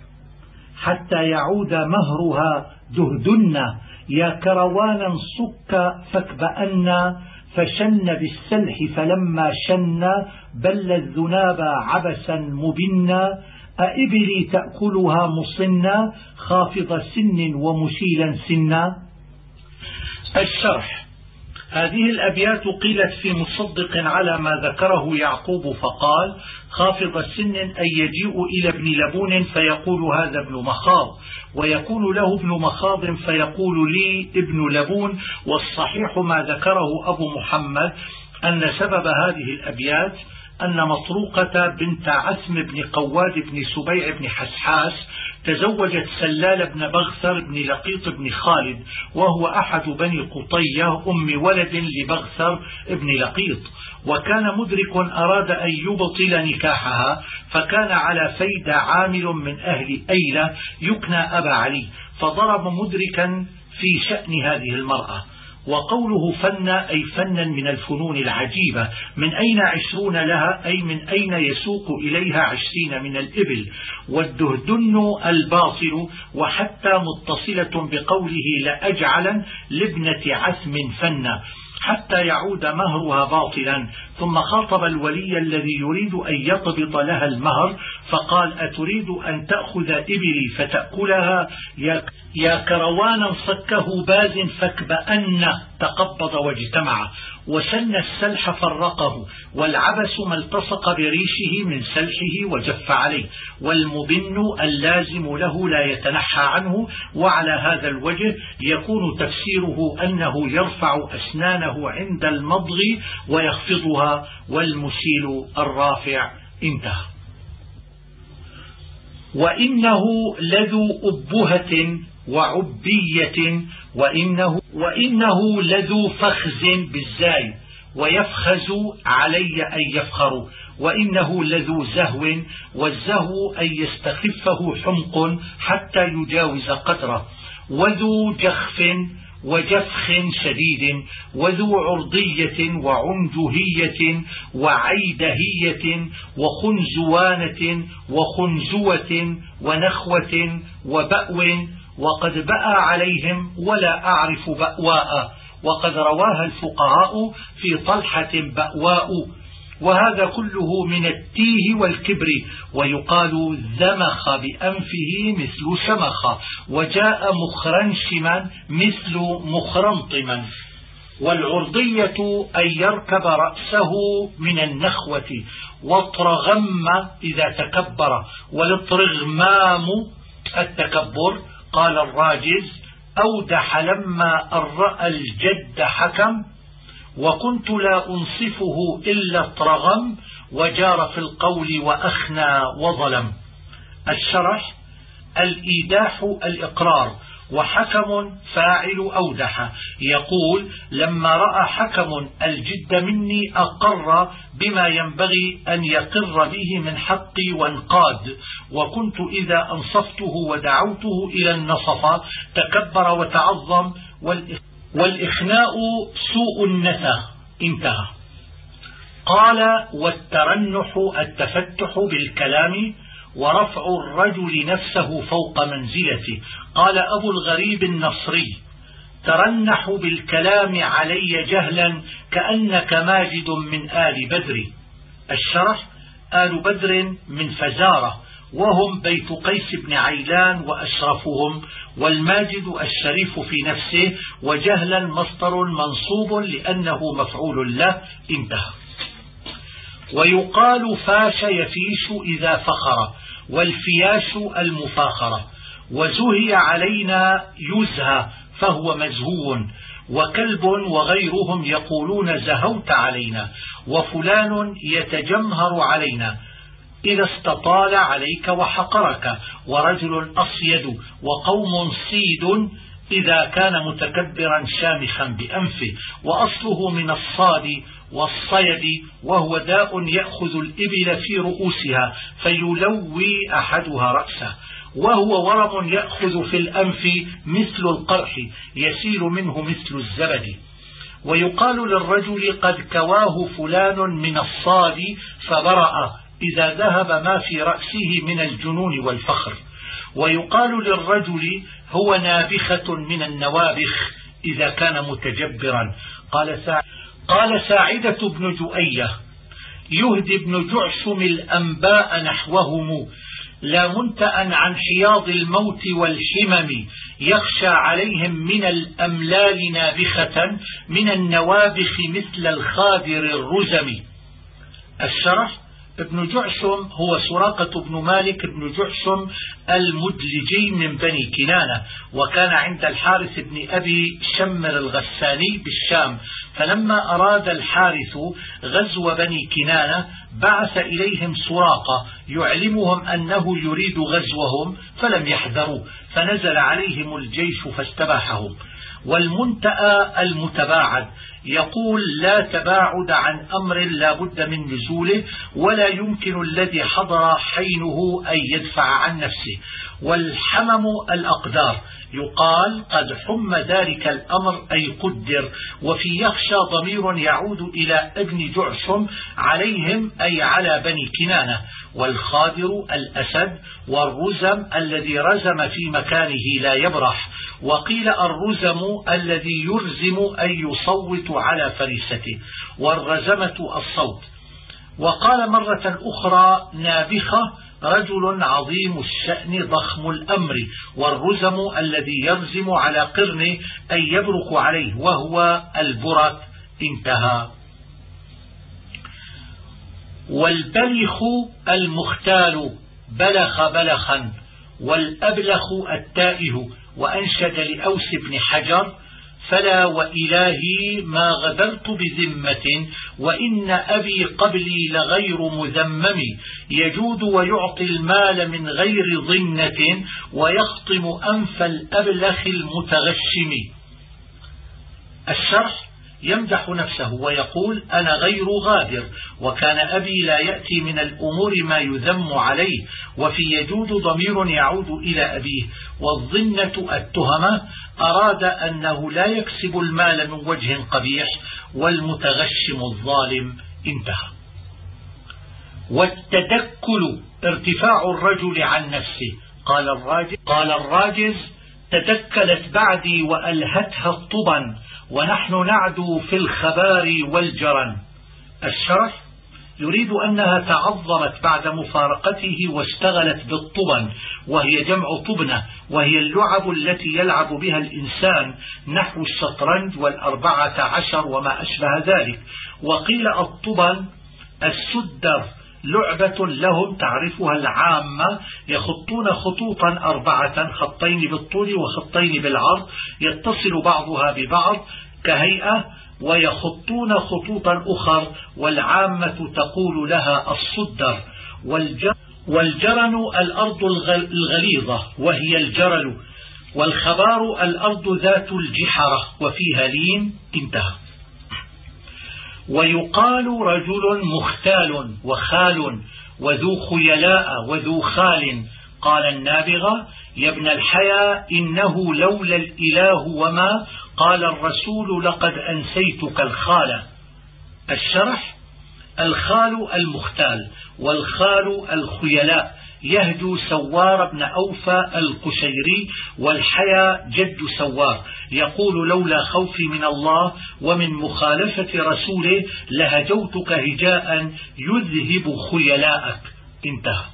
حتى يعود مهرها دهدن. يا كروانا صك فاكبأن، فشن بالسلح فلما شن، بل الذناب عبسا مبنا. أإبلي تأكلها مصنا، خافض سن ومشيلا سنا. الشرح. هذه الأبيات قيلت في مصدق على ما ذكره يعقوب فقال خافض السن أي يجيء إلى ابن لبون فيقول هذا ابن مخاض، ويكون له ابن مخاض فيقول لي ابن لبون. والصحيح ما ذكره أبو محمد أن سبب هذه الأبيات أن مطروقة بنت عثم بن قواد بن سبيع بن حسحاس تزوجت سلال بن بغثر بن لقيط بن خالد، وهو أحد بني قطية أم ولد لبغثر بن لقيط. وكان مدرك أراد أن يبطل نكاحها، فكان على فيد عامل من أهل أيلة يكنى أبا علي، فضرب مدركا في شأن هذه المرأة. وقوله فن أي فنا من الفنون العجيبة. من أين عشرون لها أي من أين يسوق إليها عشرين من الإبل. والدهدن الباطل، وحتى متصلة بقوله لأجعلا لابنة عثم فنا، حتى يعود مهرها باطلا. ثم خاطب الولي الذي يريد أن يقبض لها المهر فقال أتريد أن تأخذ إبلي فتأكلها، يا كروانا صكه باز فاكبأن، تقبض واجتمع. وشن السلح فرقه، والعبس ما التصق بريشه من سلحه وجف عليه. والمبن اللازم له لا يتنحى عنه. وعلى هذا الوجه يكون تفسيره أنه يرفع أسنانه عند المضغ ويخفضها، والمشيل الرافع. انتهى. وإنه لذو أبهة وعبية، وإنه, وإنه لذو فخز بالزاي، ويفخز علي أن يفخر. وإنه لذو زهو، والزهو أن يستخفه حمق حتى يجاوز قدره. وذو جخف وجفخ شديد، وذو عرضية وعنجهية وعيدهية وخنزوانة وخنزوة ونخوة وبأو. وقد بأى عليهم ولا أعرف بأواء، وقد رواها الفقهاء في طلحة بأواء. وهذا كله من التيه والكبر. ويقال ذمخ بأنفه مثل شمخ، وجاء مخرنشما مثل مخرنطما. والعرضية أن يركب رأسه من النخوة. واطرغم إذا تكبر، والاطرغمام التكبر. قال الراجز أودح لما أرأى الجد حكم، وكنت لا أنصفه إلا اطرغم، وجار في القول وأخنى وظلم. الشرح. الإيداح الإقرار، وحكم فاعل أودح يقول لما رأى حكم الجد مني أقر بما ينبغي أن يقر به من حقي وانقاد، وكنت إذا أنصفته ودعوته إلى النصف تكبر وتعظم، والإخناء سوء النثى. انتهى. قال والترنح التفتح بالكلام ورفع الرجل نفسه فوق منزلته. قال أبو الغريب النصري ترنح بالكلام علي جهلا كأنك ماجد من آل بدر. الشرح آل بدر من فزارة وهم بيت قيس بن عيلان وأشرفهم، والماجد الشريف في نفسه، وجهلا مصدر منصوب لأنه مفعول له. انتهى. ويقال فاش يفيش إذا فخر، والفياش المفاخرة. وزهي علينا يزهى فهو مزهو، وكلب وغيرهم يقولون زهوت علينا، وفلان يتجمهر علينا إذا استطال عليك وحقرك، ورجل أصيد، وقوم صيد إذا كان متكبرا شامخا بأنفه. وأصله من الصاد والصيد، وهو داء يأخذ الإبل في رؤوسها فيلوي أحدها رأسه، وهو ورم يأخذ في الأنف مثل القرح يسيل منه مثل الزبد. ويقال للرجل قد كواه فلان من الصاد فبرأ إذا ذهب ما في رأسه من الجنون والفخر. ويقال للرجل هو نابخة من النوابخ إذا كان متجبرا. قال ساعد قال ساعدة بن جؤية يهدي بن جعشم الأنباء نحوهم، لا منتأ عن حياض الموت والحمم، يخشى عليهم من الأملال نابخة من النوابخ مثل الخادر الرزم. الشرح ابن جعشم هو سراقة بن مالك بن جعشم المدلجي من بني كنانة، وكان عند الحارث بن أبي شمر الغساني بالشام، فلما أراد الحارث غزو بني كنانة بعث إليهم سراقة يعلمهم أنه يريد غزوهم فلم يحذروا، فنزل عليهم الجيش فاستباحهم. والمنتأى المتباعد يقول لا تباعد عن أمر لا بد من نزوله، ولا يمكن الذي حضر حينه أن يدفع عن نفسه. والحمم الأقدار يقال قد حم ذلك الأمر أي قدر. وفي يخشى ضمير يعود إلى ابن جعشم عليهم أي على بني كنانة. والخادر الأسد، والرزم الذي رزم في مكانه لا يبرح. وقيل الرزم الذي يرزم أي يصوت على فريسته، والرزمة الصوت. وقال مرة أخرى نابخة رجل عظيم الشأن ضخم الأمر، والرزم الذي يرزم على قرنه أي يبرك عليه وهو البرك. انتهى. والبلخ المختال بلخ بلخا، والأبلخ التائه. وأنشد لأوس بن حجر فلا وإلهي ما غدرت بذمة، وإن أبي قبلي لغير مذمم، يجود ويعطي المال من غير ضمنة، ويخطم أنف الأبلخ المتغشم. الشرح يمدح نفسه ويقول أنا غير غادر، وكان أبي لا يأتي من الأمور ما يذم عليه. وفي يجود ضمير يعود إلى أبيه. والظنة التهمة أراد أنه لا يكسب المال من وجه قبيح، والمتغشم الظالم. انتهى. والتدكل ارتفاع الرجل عن نفسه. قال الراجز, قال الراجز تدكلت بعدي وألهتها الطبن، ونحن نعدو في الخبار والجرن. الشرح يريد أنها تعظمت بعد مفارقته واشتغلت بالطبن، وهي جمع طبنة، وهي اللعب التي يلعب بها الإنسان نحو الشطرنج والأربعة عشر وما أشبه ذلك. وقيل الطبن السدر لعبة لهم تعرفها العامة، يخطون خطوطا أربعة، خطين بالطول وخطين بالعرض، يتصل بعضها ببعض كهيئة، ويخطون خطوطا أخر، والعامة تقول لها الصدر. والجرن الأرض الغليظة وهي الجرل. والخبار الأرض ذات الجحرة وفيها لين. انتهى. ويقال رجل مختال وخال وذو خيلاء وذو خال. قال النابغة: يا ابن الحيا إنه لولا الإله وما قال الرسول لقد أنسيتك الخال. الشرح: الخال المختال والخال الخيلاء يهدو سوار بن أوفى القشيري، والحيا جد سوار، يقول: لولا خوفي من الله ومن مخالفة رسوله لهجوتك هجاء يذهب خيلاءك. انتهى.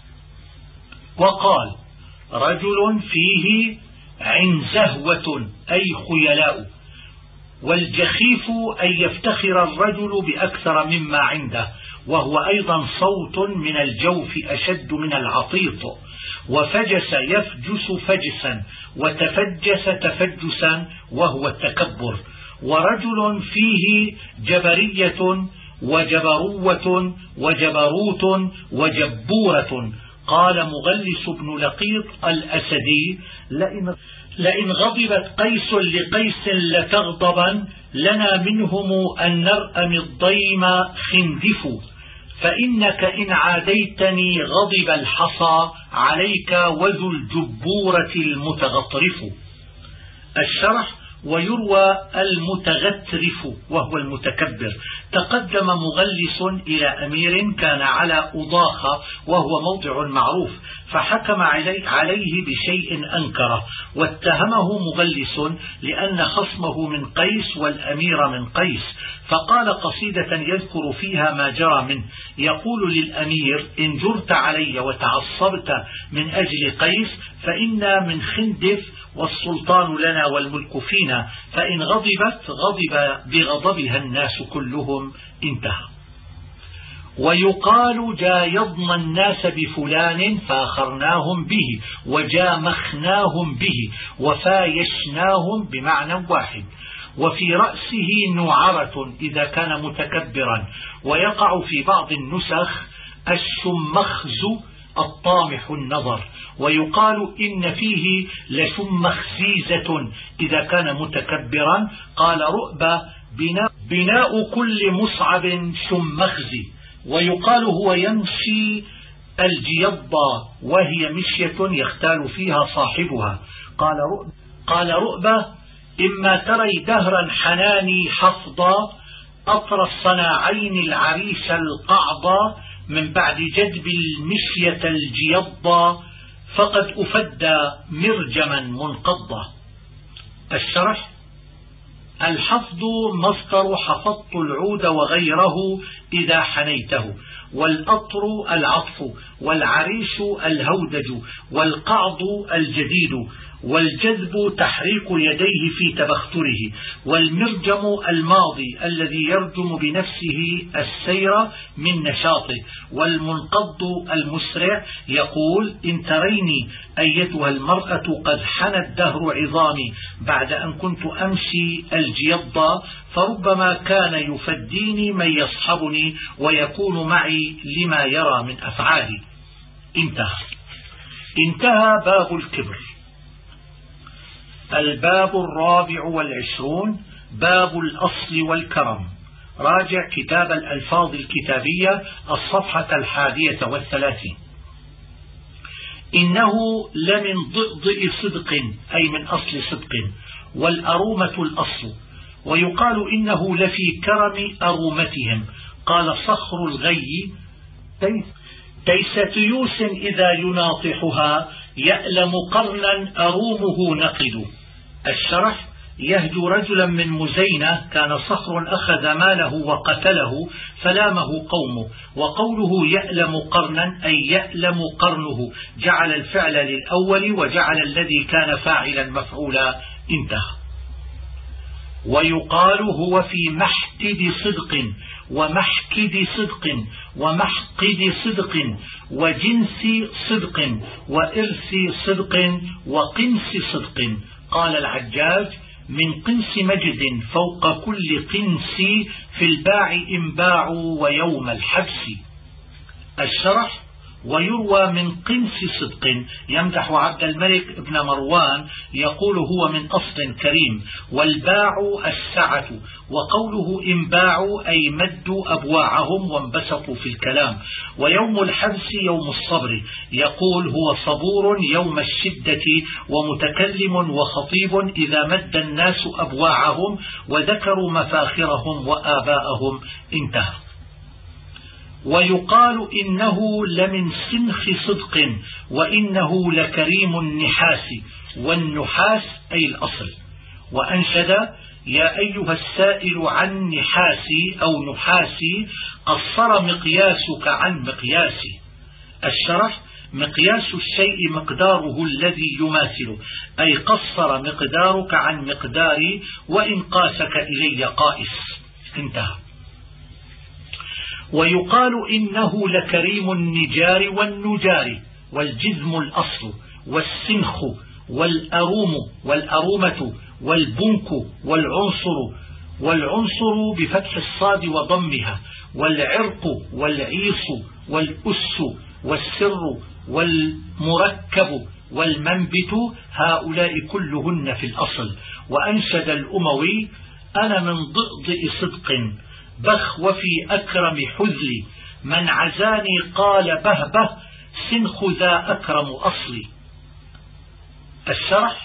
وقال: رجل فيه عنزهوة أي خيلاء. والجخيف أن يفتخر الرجل بأكثر مما عنده، وهو أيضا صوت من الجوف أشد من العطيط. وفجس يفجس فجسا، وتفجس تفجسا، وهو التكبر. ورجل فيه جبرية وجبروة وجبروت وجبورة. قال مغلس بن لقيط الأسدي: لئن لئن غضبت قيس لقيس لتغضبا لنا منهم أن نرأم الضيم خندف، فإنك إن عاديتني غضب الحصى عليك وذو الجبورة المتغطرف. الشرح: ويروى المتغترف وهو المتكبر. تقدم مغلس إلى أمير كان على أضاخة وهو موضع معروف، فحكم عليه بشيء أنكره، واتهمه مغلس لأن خصمه من قيس والأمير من قيس، فقال قصيدة يذكر فيها ما جرى منه، يقول للأمير: إن جرت علي وتعصبت من أجل قيس فإنا من خندف والسلطان لنا والملك فينا، فإن غضبت غضب بغضبها الناس كلهم. انتهى. ويقال: جايضنا الناس بفلان فاخرناهم به وجامخناهم به وفايشناهم بمعنى واحد. وفي رأسه نعرة إذا كان متكبرا. ويقع في بعض النسخ الشمخز الطامح النظر. ويقال إن فيه لشمخزيزة إذا كان متكبرا. قال رؤبة: بناء, بناء كل مصعب شمخزي. ويقال هو يمشي الجيضة وهي مشية يختال فيها صاحبها. قال رؤبة, قال رؤبة: إما تري دهرا حناني حفظا أطر الصناعين العريش القعضا من بعد جدب المشية الجيضة فقد أفدى مرجما منقضة. الشرح: الحفظ مصدر حفظت العود وغيره إذا حنيته، والأطر العطف، والعريش الهودج، والقعض الجديد، والجذب تحريك يديه في تبختره، والمرجم الماضي الذي يرجم بنفسه السير من نشاطه، والمنقض المسرع. يقول: إن تريني أيتها المرأة قد حنى الدهر عظامي بعد أن كنت أمشي الجيضة، فربما كان يفديني من يصحبني ويكون معي لما يرى من أفعالي. انتهى. انتهى باب الكبر. الباب الرابع والعشرون: باب الأصل والكرم. راجع كتاب الألفاظ الكتابية الصفحة الحادية والثلاثين. إنه لمن ضئضئ صدق أي من أصل صدق، والأرومة الأصل. ويقال إنه لفي كرم أرومتهم. قال صخر الغي: تيستيوس إذا يناطحها يألم قرنا أرومه نقد. الشرح: يهجو رجلا من مزينة كان صخر أخذ ماله وقتله فلامه قومه. وقوله يألم قرنا أي يألم قرنه، جعل الفعل للأول وجعل الذي كان فاعلا مفعولا. انتهى. ويقال هو في محتد صدق ومحكد صدق ومحقد صدق وجنس صدق وإرث صدق وقنس صدق. قال العجاج: من قنس مجد فوق كل قنس في الباع إنباع ويوم الحبس. الشرح: ويروى من قنس صدق يمدح عبد الملك بن مروان يقول هو من أصل كريم. والباع السعة، وقوله إن باعوا أي مدوا أبواعهم وانبسطوا في الكلام. ويوم الحبس يوم الصبر، يقول هو صبور يوم الشدة ومتكلم وخطيب إذا مد الناس أبواعهم وذكروا مفاخرهم وآباءهم. انتهى. ويقال إنه لمن سنخ صدق وإنه لكريم النحاس، والنحاس أي الأصل. وأنشد يا أيها السائل عن نحاسي أو نحاسي قصر مقياسك عن مقياسي. الشرح مقياس الشيء مقداره الذي يماثله، أي قصر مقدارك عن مقداري وإن قاسك إلي قائس. انتهى. ويقال إنه لكريم النجار والنجار، والجزم الأصل، والسنخ والأروم والأرومة والبنك والعنصر، والعنصر بفتح الصاد وضمها، والعرق والعيص والأس والسر والمركب والمنبت، هؤلاء كلهن في الأصل. وأنشد الأموي أنا من ضئضئ صدق بخ وفي أكرم حذلي، من عزاني قال بهبه سنخ ذا أكرم أصلي. الشرح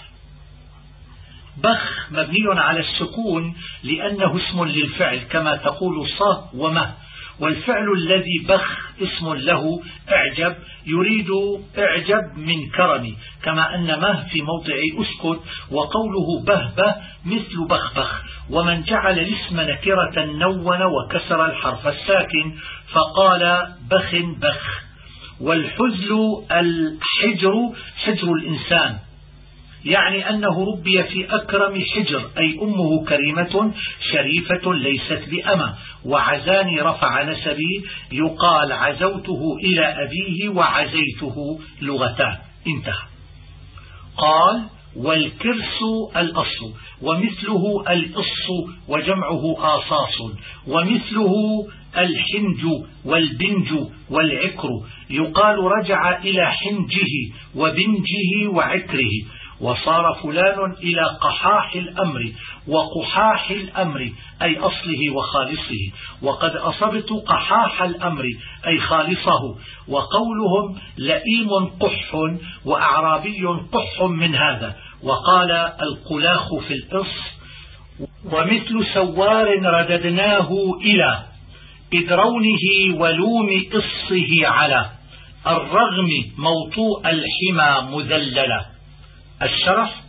بخ مبني على السكون لأنه اسم للفعل كما تقول صه ومه، والفعل الذي بخ اسم له اعجب يريد اعجب من كرمي، كما أن مه في موضع أسكت، وقوله بهبه مثل بخبخ. ومن جعل الاسم نكرة نون وكسر الحرف الساكن فقال بخ بخ. والحزل الحجر حجر الإنسان، يعني أنه ربي في أكرم حجر، أي أمه كريمة شريفة ليست بأمة. وعزاني رفع نسبي، يقال عزوته إلى أبيه وعزيته لغتان. انتهى. قال والكرس الأصل، ومثله الإص وجمعه آصاص، ومثله الحنج والبنج والعكر، يقال رجع إلى حنجه وبنجه وعكره. وصار فلان إلى قحاح الأمر وقحاح الأمر أي أصله وخالصه، وقد أصبت قحاح الأمر أي خالصه. وقولهم لئيم قح وأعرابي قح من هذا. وقال القلاخ في الإص ومثل سوار رددناه إلى إدرونه ولوم إصه على الرغم موطوء الحمى مذللا. الشرح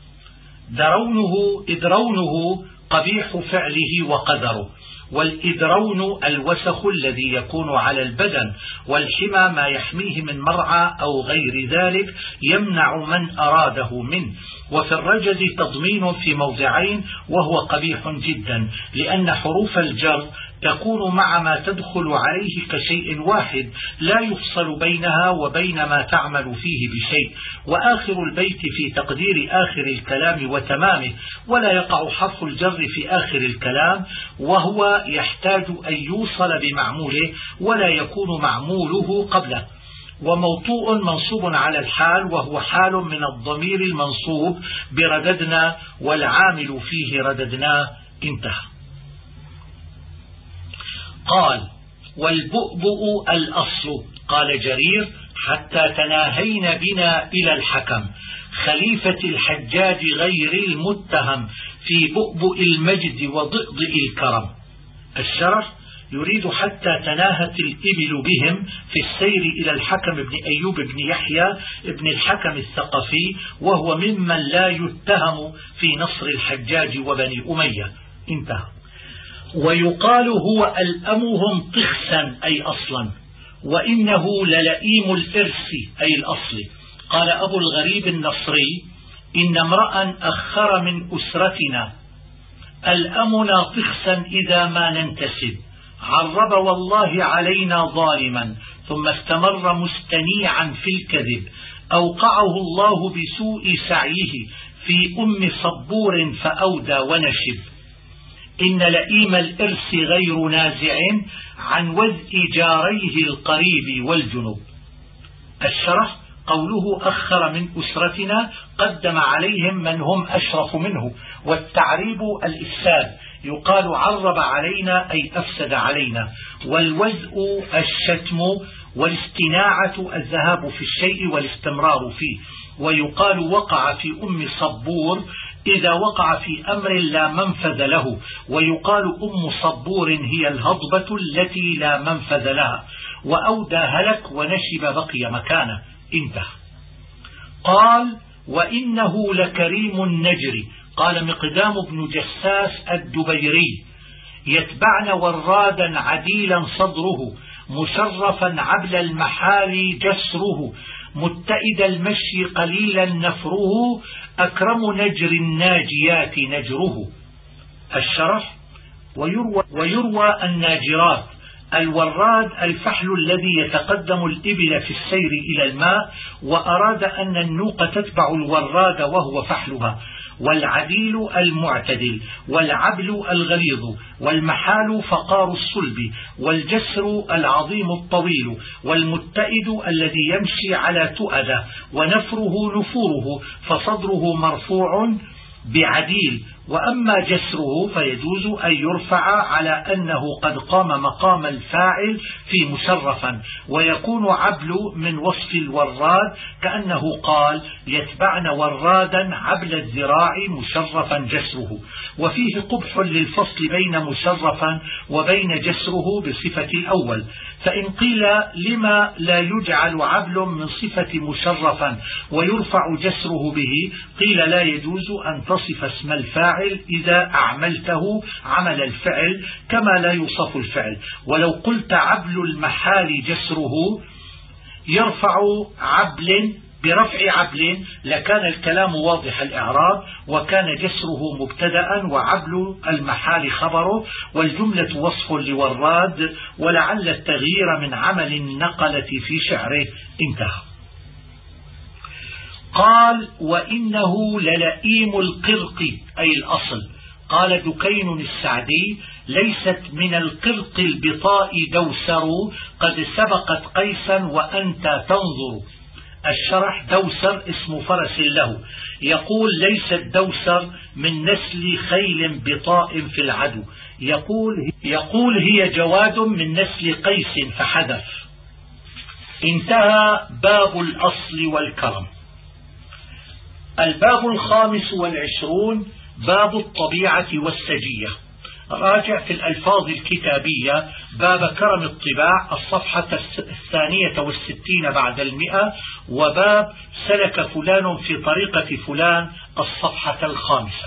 درونه إدرونه قبيح فعله وقدره، والإدرون الوسخ الذي يكون على البدن، والحمى ما يحميه من مرعى أو غير ذلك يمنع من أراده منه. وفي الرجز تضمين في موضعين وهو قبيح جدا، لأن حروف الجر تكون مع ما تدخل عليه كشيء واحد لا يفصل بينها وبين ما تعمل فيه بشيء. وآخر البيت في تقدير آخر الكلام وتمامه، ولا يقع حرف الجر في آخر الكلام، وهو يحتاج أن يوصل بمعموله ولا يكون معموله قبله. وموطوء منصوب على الحال، وهو حال من الضمير المنصوب برددنا، والعامل فيه رددناه. انتهى. قال والبؤبؤ الأصل. قال جرير حتى تناهين بنا إلى الحكم خليفة الحجاج غير المتهم في بؤبؤ المجد وضئضئ الكرم. الشرح يريد حتى تناهت الإبل بهم في السير إلى الحكم بن أيوب بن يحيى بن الحكم الثقفي، وهو ممن لا يتهم في نصر الحجاج وبني أمية. انتهى. ويقال هو ألأمهم طخسا أي أصلا، وإنه للئيم الإرث أي الأصل. قال أبو الغريب النصري إن امرأ أخر من أسرتنا ألأمنا طخسا إذا ما ننتسب، عرب والله علينا ظالما ثم استمر مستنيعا في الكذب، أوقعه الله بسوء سعيه في أم صبور فأودى ونشب. إن لئيم الإرث غير نازع عن وزء جاريه القريب والجنوب. الشرح قوله أخر من أسرتنا قدم عليهم من هم أشرف منه، والتعريب الإفساد، يقال عرب علينا أي أفسد علينا، والوزء الشتم، والاستناعة الذهاب في الشيء والاستمرار فيه، ويقال وقع في أم صبور إذا وقع في أمر لا منفذ له، ويقال أم صبور هي الهضبة التي لا منفذ لها، وأودى هلك ونشب بقي مكانه. انتهى. قال وإنه لكريم النجر، قال مقدام بن جساس الدبيري: يتبعن ورادا عديلا صدره، مشرفا عبل المحال جسره، متئد المشي قليلا نفره، أكرم نجر الناجيات نجره. الشرح ويروى, ويروى الناجرات الوراد الفحل الذي يتقدم الإبل في السير إلى الماء، وأراد أن النوق تتبع الوراد وهو فحلها، والعديل المعتدل، والعبل الغليظ، والمحال فقار الصلب، والجسر العظيم الطويل، والمتئد الذي يمشي على تؤدة، ونفره نفوره، فصدره مرفوع بعديل. وأما جسره فيجوز أن يرفع على أنه قد قام مقام الفاعل في مشرفا، ويكون عبل من وصف الوراد، كأنه قال يتبعن ورادا عبل الذراع مشرفا جسره. وفيه قبح للفصل بين مشرفا وبين جسره بصفة الأول، فإن قيل لما لا يجعل عبل من صفة مشرفا ويرفع جسره به، قيل لا يجوز أن تصف اسم الفاعل إذا أعملته عمل الفعل كما لا يوصف الفعل. ولو قلت عبل المحال جسره يرفع عبل برفع عبل لكان الكلام واضح الإعراب، وكان جسره مبتدأ وعبل المحال خبره، والجملة وصف لوراد، ولعل التغيير من عمل النقلة في شعره. انتهى. قال وإنه للئيم القرق أي الأصل. قال دكين السعدي: ليست من القرق البطاء دوسر، قد سبقت قيسا وأنت تنظر. الشرح دوسر اسم فرس له، يقول ليست دوسر من نسل خيل بطاء في العدو، يقول, يقول هي جواد من نسل قيس فحذف. انتهى باب الأصل والكرم. الباب الخامس والعشرون باب الطبيعة والسجية. راجع في الألفاظ الكتابية باب كرم الطباع الصفحة الثانية والستين بعد المئة، وباب سلك فلان في طريقة فلان الصفحة الخامسة.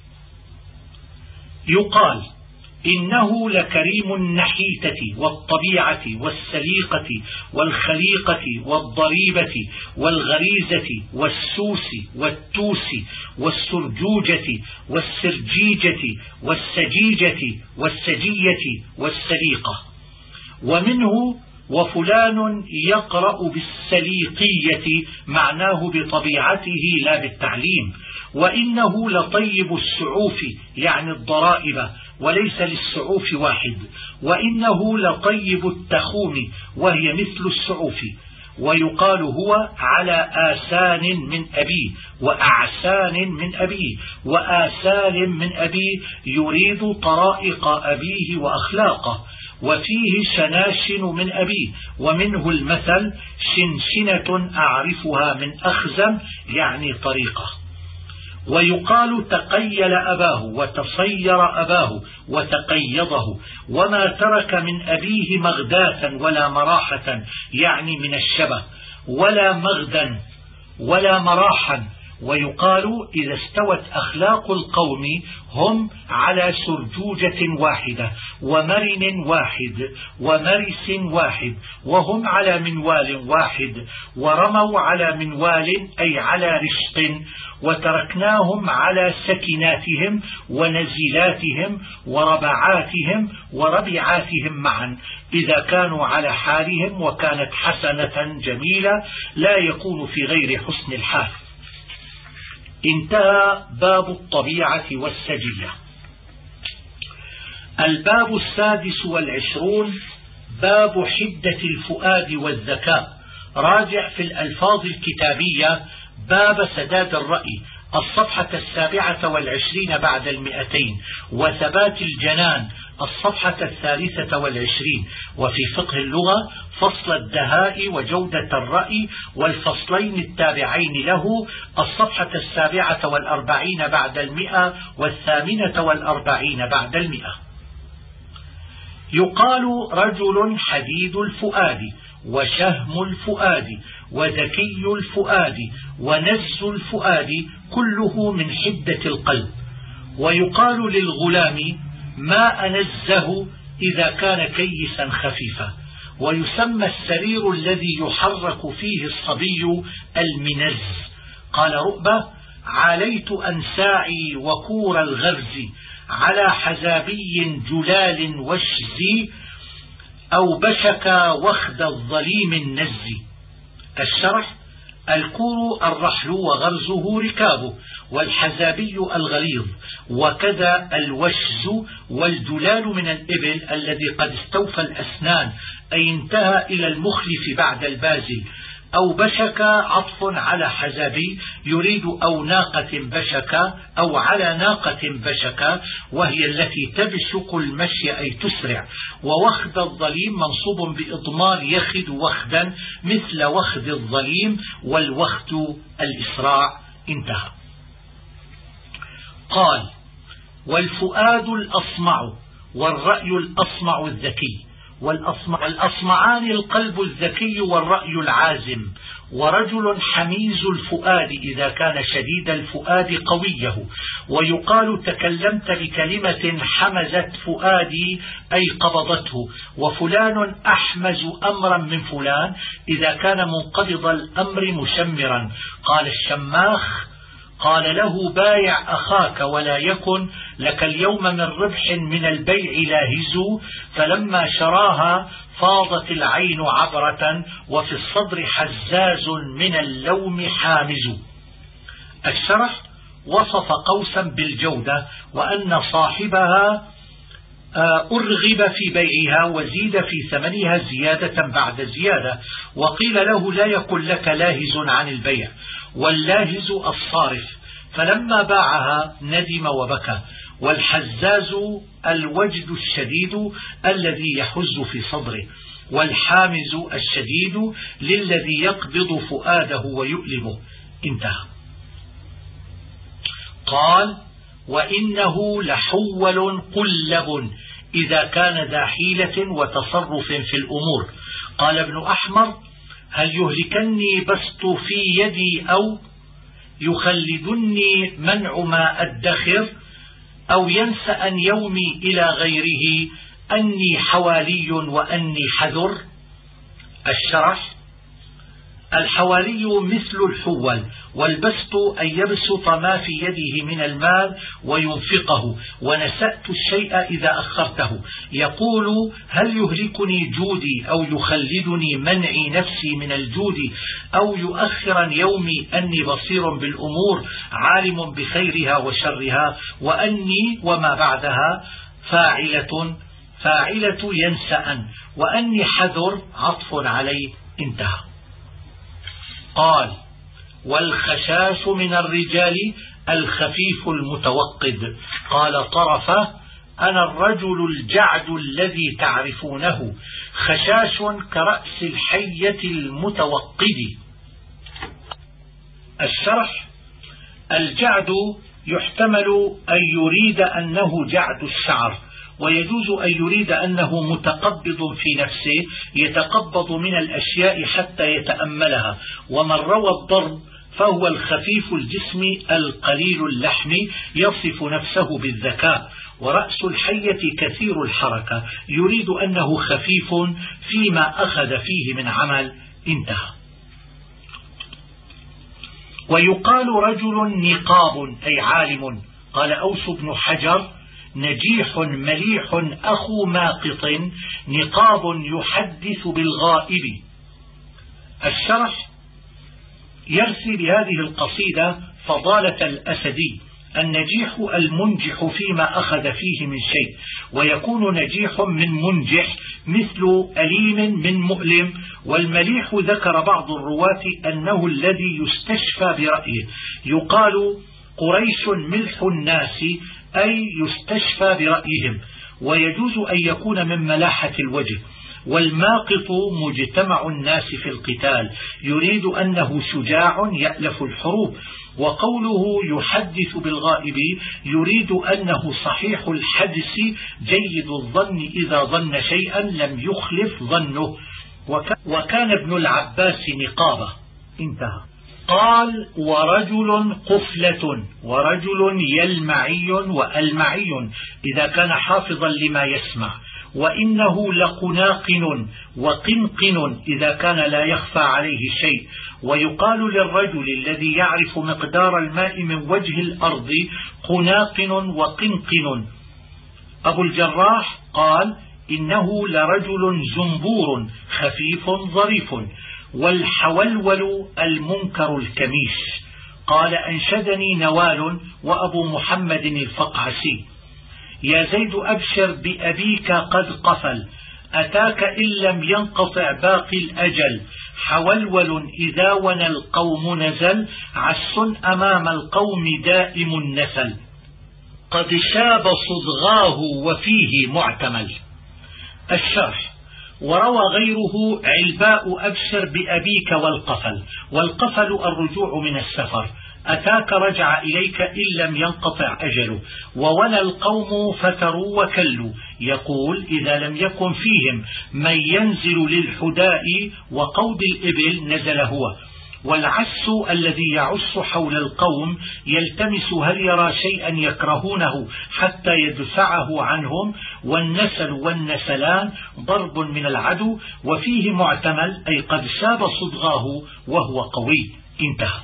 يقال إنه لكريم النحيتة والطبيعة والسليقة والخليقة والضريبة والغريزة والسوس والتوس والسرجوجة والسرجيجة والسجيجة والسجية والسليقة. ومنه وفلان يقرأ بالسليقية، معناه بطبيعته لا بالتعليم. وإنه لطيب السعوف يعني الضرائب، وليس للسعوف واحد. وإنه لطيب التخوم وهي مثل السعوف. ويقال هو على آسان من أبيه وأعسان من أبيه وآسال من أبيه، يريد طرائق أبيه وأخلاقه. وفيه شناشن من أبيه، ومنه المثل شنشنة أعرفها من أخزم يعني طريقة. ويقال تقيل أباه وتصير أباه وتقيضه، وما ترك من أبيه مغداة ولا مراحة يعني من الشبه، ولا مغدا ولا مراحا. ويقال إذا استوت أخلاق القوم هم على سرجوجة واحدة ومرن واحد ومرس واحد، وهم على منوال واحد، ورموا على منوال أي على رشق، وتركناهم على سكناتهم ونزلاتهم وربعاتهم وربعاتهم معا، إذا كانوا على حالهم وكانت حسنة جميلة لا يكون في غير حسن الحال. انتهى باب الطبيعة والسجية. الباب السادس والعشرون باب حدة الفؤاد والذكاء. راجع في الألفاظ الكتابية باب سداد الرأي الصفحة السابعة والعشرين بعد المئتين، وثبات الجنان الصفحة الثالثة والعشرين، وفي فقه اللغة فصل الدهاء وجودة الرأي والفصلين التابعين له الصفحة السابعة والأربعين بعد المئة والثامنة والأربعين بعد المئة. يقال رجل حديد الفؤاد وشهم الفؤاد وذكي الفؤاد ونز الفؤاد كله من حدة القلب. ويقال للغلام ما أنزه إذا كان كيسا خفيفا. ويسمى السرير الذي يحرك فيه الصبي المنز. قال رؤبة عليت أنساعي وكور الغرز على حزابي جلال وشزي أو بشك وخد الظليم النزي. الشرح الكور الرحل وغرزه ركابه، والحزابي الغليظ، وكذا الوشز والجلال من الإبل الذي قد استوفى الأسنان أي انتهى إلى المخلف بعد البازل. أو بشك عطف على حزابي يريد أو ناقة بشك أو على ناقة بشك وهي التي تبشق المشي أي تسرع. ووخد الظليم منصوب بإضمار يخد وخدا مثل وخد الظليم والوخد الإسراع. انتهى. قال والفؤاد الأصمع والرأي الأصمع الذكي. والأصمع الأصمعان القلب الذكي والرأي العازم. ورجل حميز الفؤاد إذا كان شديد الفؤاد قويه. ويقال تكلمت بكلمة حمزت فؤادي أي قبضته. وفلان أحمز أمرا من فلان إذا كان منقبض الأمر مشمرا. قال الشماخ قال له بايع أخاك ولا يكن لك اليوم من ربح من البيع لاهز. فلما شراها فاضت العين عبرة وفي الصدر حزاز من اللوم حامز. الشرح وصف قوسا بالجودة وأن صاحبها أرغب في بيعها وزيد في ثمنها زيادة بعد زيادة. وقيل له لا يكن لك لاهز عن البيع، واللاهز الصارف. فلما باعها ندم وبكى. والحزاز الوجد الشديد الذي يحز في صدره. والحامز الشديد للذي يقبض فؤاده ويؤلمه. انتهى. قال وإنه لحول قلب إذا كان ذا حيلة وتصرف في الأمور. قال ابن أحمر هل يهلكني بسط في يدي أو يخلدني منع ما أدخر أو ينسأ يومي إلى غيره أني حوالي وأني حذر. الشرح الحوالي مثل الحول، والبسط أن يبسط ما في يده من المال وينفقه. ونسأت الشيء إذا أخرته. يقول هل يهلكني جودي أو يخلدني منعي نفسي من الجود أو يؤخرا يومي أني بصير بالأمور عالم بخيرها وشرها وأني وما بعدها فاعلة فاعلة ينسأ وأني حذر عطف عليه. انتهى. قال والخشاش من الرجال الخفيف المتوقد. قال طرفة أنا الرجل الجعد الذي تعرفونه. خشاش كرأس الحية المتوقد. الشرح الجعد يحتمل أن يريد أنه جعد الشعر، ويجوز أن يريد أنه متقبض في نفسه يتقبض من الأشياء حتى يتأملها. ومن روى الضرب فهو الخفيف الجسم القليل اللحم يصف نفسه بالذكاء. ورأس الحية كثير الحركة يريد أنه خفيف فيما أخذ فيه من عمل. انتهى. ويقال رجل نقاب أي عالم. قال أوس بن حجر نجيح مليح أخو ماقط نقاب يحدث بالغائب. الشرح يرسي بهذه القصيدة فضالة الأسدي النجيح المنجح فيما أخذ فيه من شيء، ويكون نجيح من منجح مثل أليم من مؤلم. والمليح ذكر بعض الرواة أنه الذي يستشفى برأيه، يقال قريش ملح الناس أي يستشفى برأيهم، ويجوز أن يكون من ملاحة الوجه. والماقط مجتمع الناس في القتال، يريد أنه شجاع يألف الحروب. وقوله يحدث بالغائب يريد أنه صحيح الحدس جيد الظن إذا ظن شيئا لم يخلف ظنه، وكان ابن العباس نقابة. انتهى. قال ورجل قفلة، ورجل يلمعي وألمعي إذا كان حافظا لما يسمع، وإنه لقناقن وقنقن إذا كان لا يخفى عليه شيء. ويقال للرجل الذي يعرف مقدار الماء من وجه الأرض قناقن وقنقن. أبو الجراح قال إنه لرجل زنبور خفيف ظريف. والحولول المنكر الكميش. قال أنشدني نوال وأبو محمد الفقعسي: يا زيد أبشر بأبيك قد قفل، أتاك إن لم ينقطع باقي الأجل. حولول إذا ون القوم نزل، عس أمام القوم دائم النسل. قد شاب صدغاه وفيه معتمل. الشرح: وروى غيره علباء أبشر بأبيك والقفل. والقفل الرجوع من السفر، أتاك رجع إليك إن لم ينقطع أجله. وولى القوم فتروا وكلوا، يقول إذا لم يكن فيهم من ينزل للحداء وقود الإبل نزل هو. والعس الذي يعس حول القوم يلتمس هل يرى شيئا يكرهونه حتى يدفعه عنهم. والنسل والنسلان ضرب من العدو، وفيه معتمل أي قد شاب صدغاه وهو قوي. انتهى.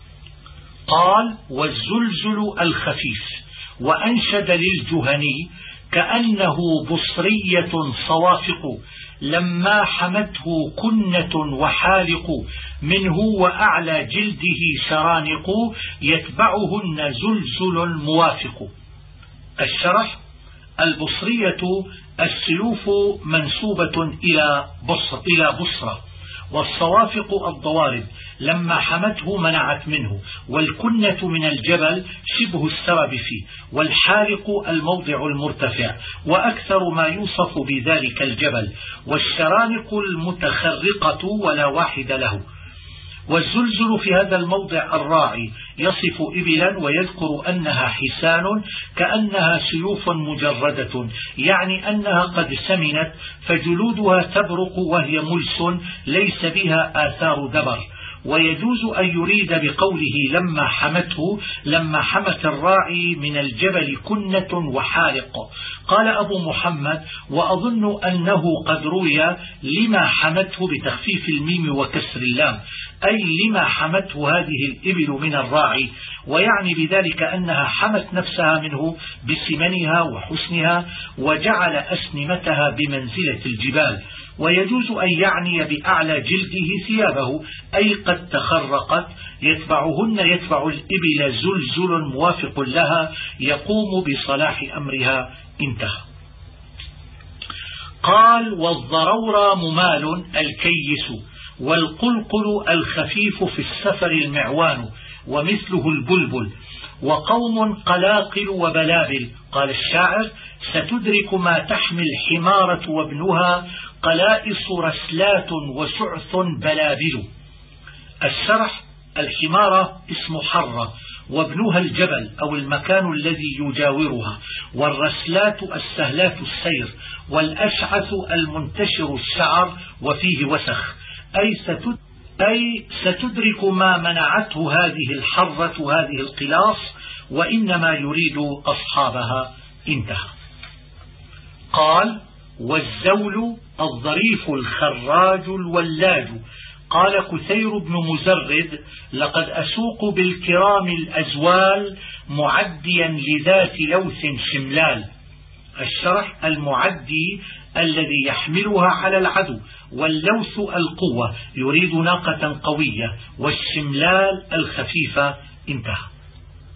قال والزلزل الخفيف. وأنشد للجهني: كأنه بصرية صوافق، لما حمته كنة وحالق، منه وأعلى جلده شرانق، يتبعهن زلزل موافق. الشرح: البصرية السيوف منسوبة إلى بصر إلى بصرة، والصوافق الضوارب لما حمته منعت منه. والكنة من الجبل شبه السرب فيه، والحالق الموضع المرتفع، وأكثر ما يوصف بذلك الجبل. والشرانق المتخرقة ولا واحد له. والزلزل في هذا الموضع الراعي يصف إبلا ويذكر أنها حسان كأنها سيوف مجردة، يعني أنها قد سمنت فجلودها تبرق وهي ملس ليس بها آثار دبر. ويجوز أن يريد بقوله لما حمته لما حمت الراعي من الجبل كنة وحالق. قال أبو محمد: وأظن أنه قد روي لما حمته بتخفيف الميم وكسر اللام، أي لما حمته هذه الإبل من الراعي، ويعني بذلك أنها حمت نفسها منه بسمنها وحسنها، وجعل أسنمتها بمنزلة الجبال. ويجوز أن يعني بأعلى جلده ثيابه، أي قد تخرقت. يتبعهن يتبع الإبل زلزل موافق لها يقوم بصلاح أمرها. انتهى. قال والضرورة ممال الكيس، والقلقل الخفيف في السفر المعوان، ومثله البلبل. وقوم قلاقل وبلابل. قال الشاعر: ستدرك ما تحمل حمارة وابنها، قلائص رسلات وشعث بلابل. الشرح: الحمارة اسم حرة، وابنها الجبل أو المكان الذي يجاورها، والرسلات السهلات السير، والأشعث المنتشر الشعر وفيه وسخ، أي ستدرك أي ستدرك ما منعته هذه الحرة هذه القلاص، وإنما يريد أصحابها. انتهى. قال والزول الظريف الخراج الولاج. قال كثير بن مزرد: لقد أسوق بالكرام الأزوال، معديا لذات لوث شملال. الشرح: المعدي الذي يحملها على العدو، واللوث القوة، يريد ناقة قوية، والشملال الخفيفة. انتهى.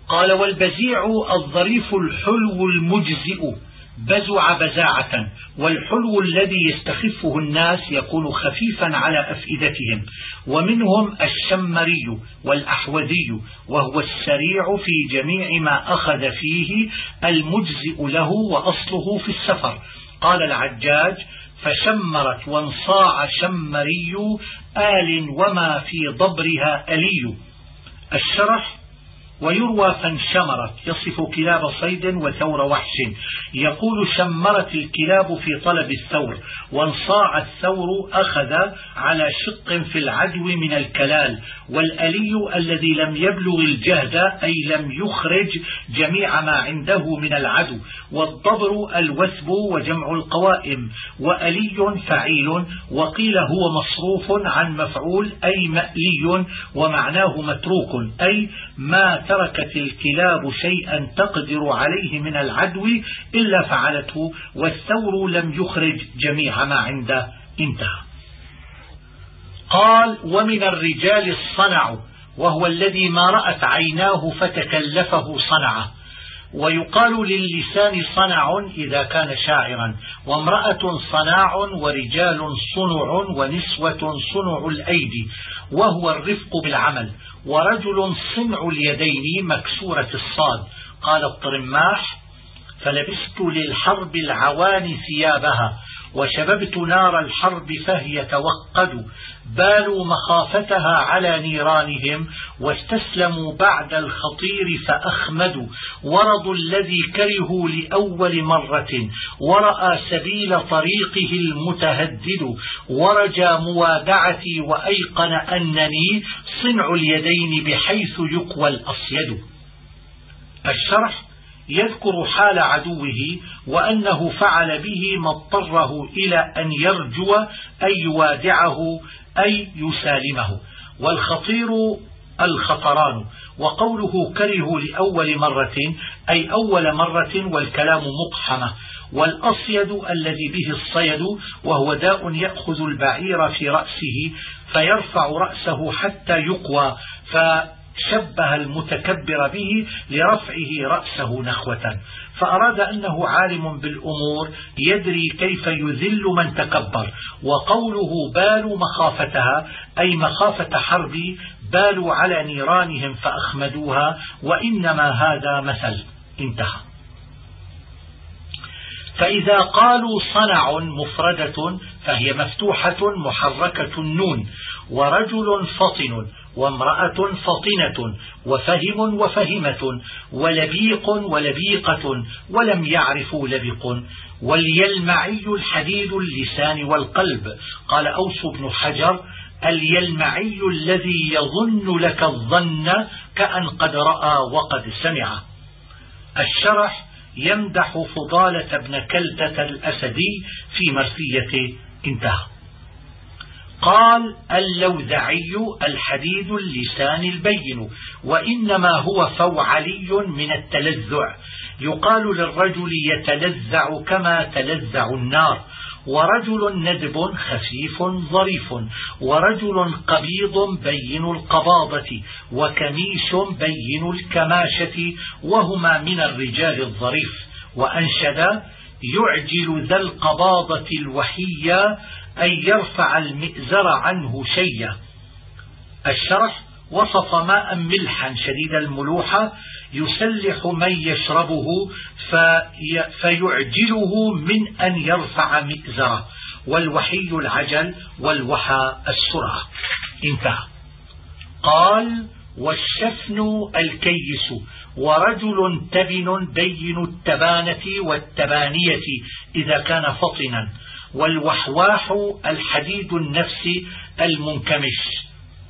قال والبزيع الظريف الحلو المجزئ بزع بزاعة، والحلو الذي يستخفه الناس يكون خفيفا على أفئدتهم، ومنهم الشمري والأحوذي وهو السريع في جميع ما أخذ فيه المجزئ له وأصله في السفر. قال العجاج فشمرت وانصاع شمري آل وما في ضبرها ألي. الشرح ويروى فانشمرت يصف كلاب صيد وثور وحش، يقول شمرت الكلاب في طلب الثور، وانصاع الثور أخذ على شق في العدو من الكلال، والألي الذي لم يبلغ الجهد أي لم يخرج جميع ما عنده من العدو، والضبر الوثب وجمع القوائم، وألي فعيل، وقيل هو مصروف عن مفعول أي مألي، ومعناه متروك أي ما تركت الكلاب شيئا تقدر عليه من العدو إلا فعلته، والثور لم يخرج جميع ما عنده. انتهى. قال ومن الرجال الصنع، وهو الذي ما رأت عيناه فتكلفه صنعه، ويقال للسان صنع إذا كان شاعرا، وامرأة صناع، ورجال صنع، ونسوة صنع الأيدي وهو الرفق بالعمل، ورجل صنع اليدين مكسورة الصاد. قال الطرماح فلبست للحرب العوان ثيابها، وشببت نار الحرب فهي توقد، بالوا مخافتها على نيرانهم، واستسلموا بعد الخطير فأخمدوا، ورضوا الذي كرهوا لأول مرة، ورأى سبيل طريقه المتهدد، ورجى موادعتي وأيقن أنني صنع اليدين بحيث يقوى الأصيد. الشرح يذكر حال عدوه وأنه فعل به ما اضطره إلى أن يرجو أي يوادعه أي يسالمه. والخطير الخطران، وقوله كره لأول مرة أي أول مرة، والكلام مقحمة. والأصيد الذي به الصيد، وهو داء يأخذ البعير في رأسه فيرفع رأسه حتى يقوى، فشبه المتكبر به لرفعه رأسه نخوة، فأراد أنه عالم بالأمور يدري كيف يذل من تكبر. وقوله بالوا مخافتها أي مخافة حرب، بالوا على نيرانهم فأخمدوها، وإنما هذا مثل. انتهى. فإذا قالوا صنع مفردة فهي مفتوحة محركة النون، ورجل فطن، وامرأة فطنة، وفهم وفهمة، ولبيق ولبيقة، ولم يعرفوا لبق. واليلمعي الحديد اللسان والقلب. قال أوس بن حجر اليلمعي الذي يظن لك الظن كأن قد رأى وقد سمع. الشرح يمدح فضالة بن كلتة الأسدي في مرثيته. انتهى. قال اللوذعي الحديد اللسان البين، وإنما هو فوعلي من التلذع، يقال للرجل يتلذع كما تلذع النار. ورجل ندب خفيف ظريف، ورجل قبيض بين القباضة، وكميش بين الكماشة، وهما من الرجال الظريف. وأنشد يعجل ذا القباضة الوحية أن يرفع المئزر عنه شيئا. الشرح وصف ماء ملحا شديد الملوحة يسلح من يشربه في فيعجله من أن يرفع مئزره، والوحي العجل، والوحى السرعة. انتهى. قال والشفن الكيس، ورجل تبن بين التبانة والتبانية إذا كان فطنا. والوحواح الحديد النفس المنكمش.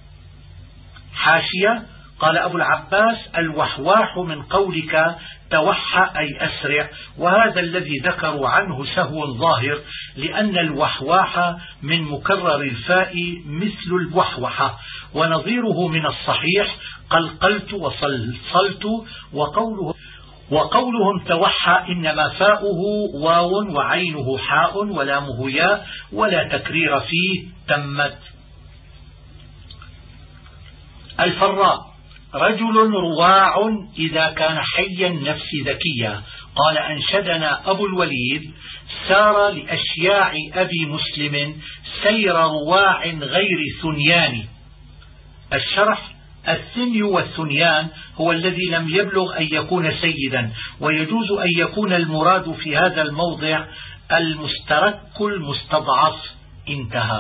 حاشية قال أبو العباس الوحواح من قولك توحى أي أسرع، وهذا الذي ذكروا عنه سهو ظاهر، لأن الوحواح من مكرر الفاء مثل الوحوحة، ونظيره من الصحيح قلقلت وصلصلت. وقوله وقولهم توحى إنما فاؤه واو وعينه حاء ولامه ياء ولا تكرير فيه تمت. الفراء رجل رواع إذا كان حي النفس ذكيا. قال أنشدنا أبو الوليد: سار لأشياع أبي مسلم سير رواع غير ثنيان. الشرح: الثني والثنيان هو الذي لم يبلغ أن يكون سيدا، ويجوز أن يكون المراد في هذا الموضع المسترك المستضعف. انتهى.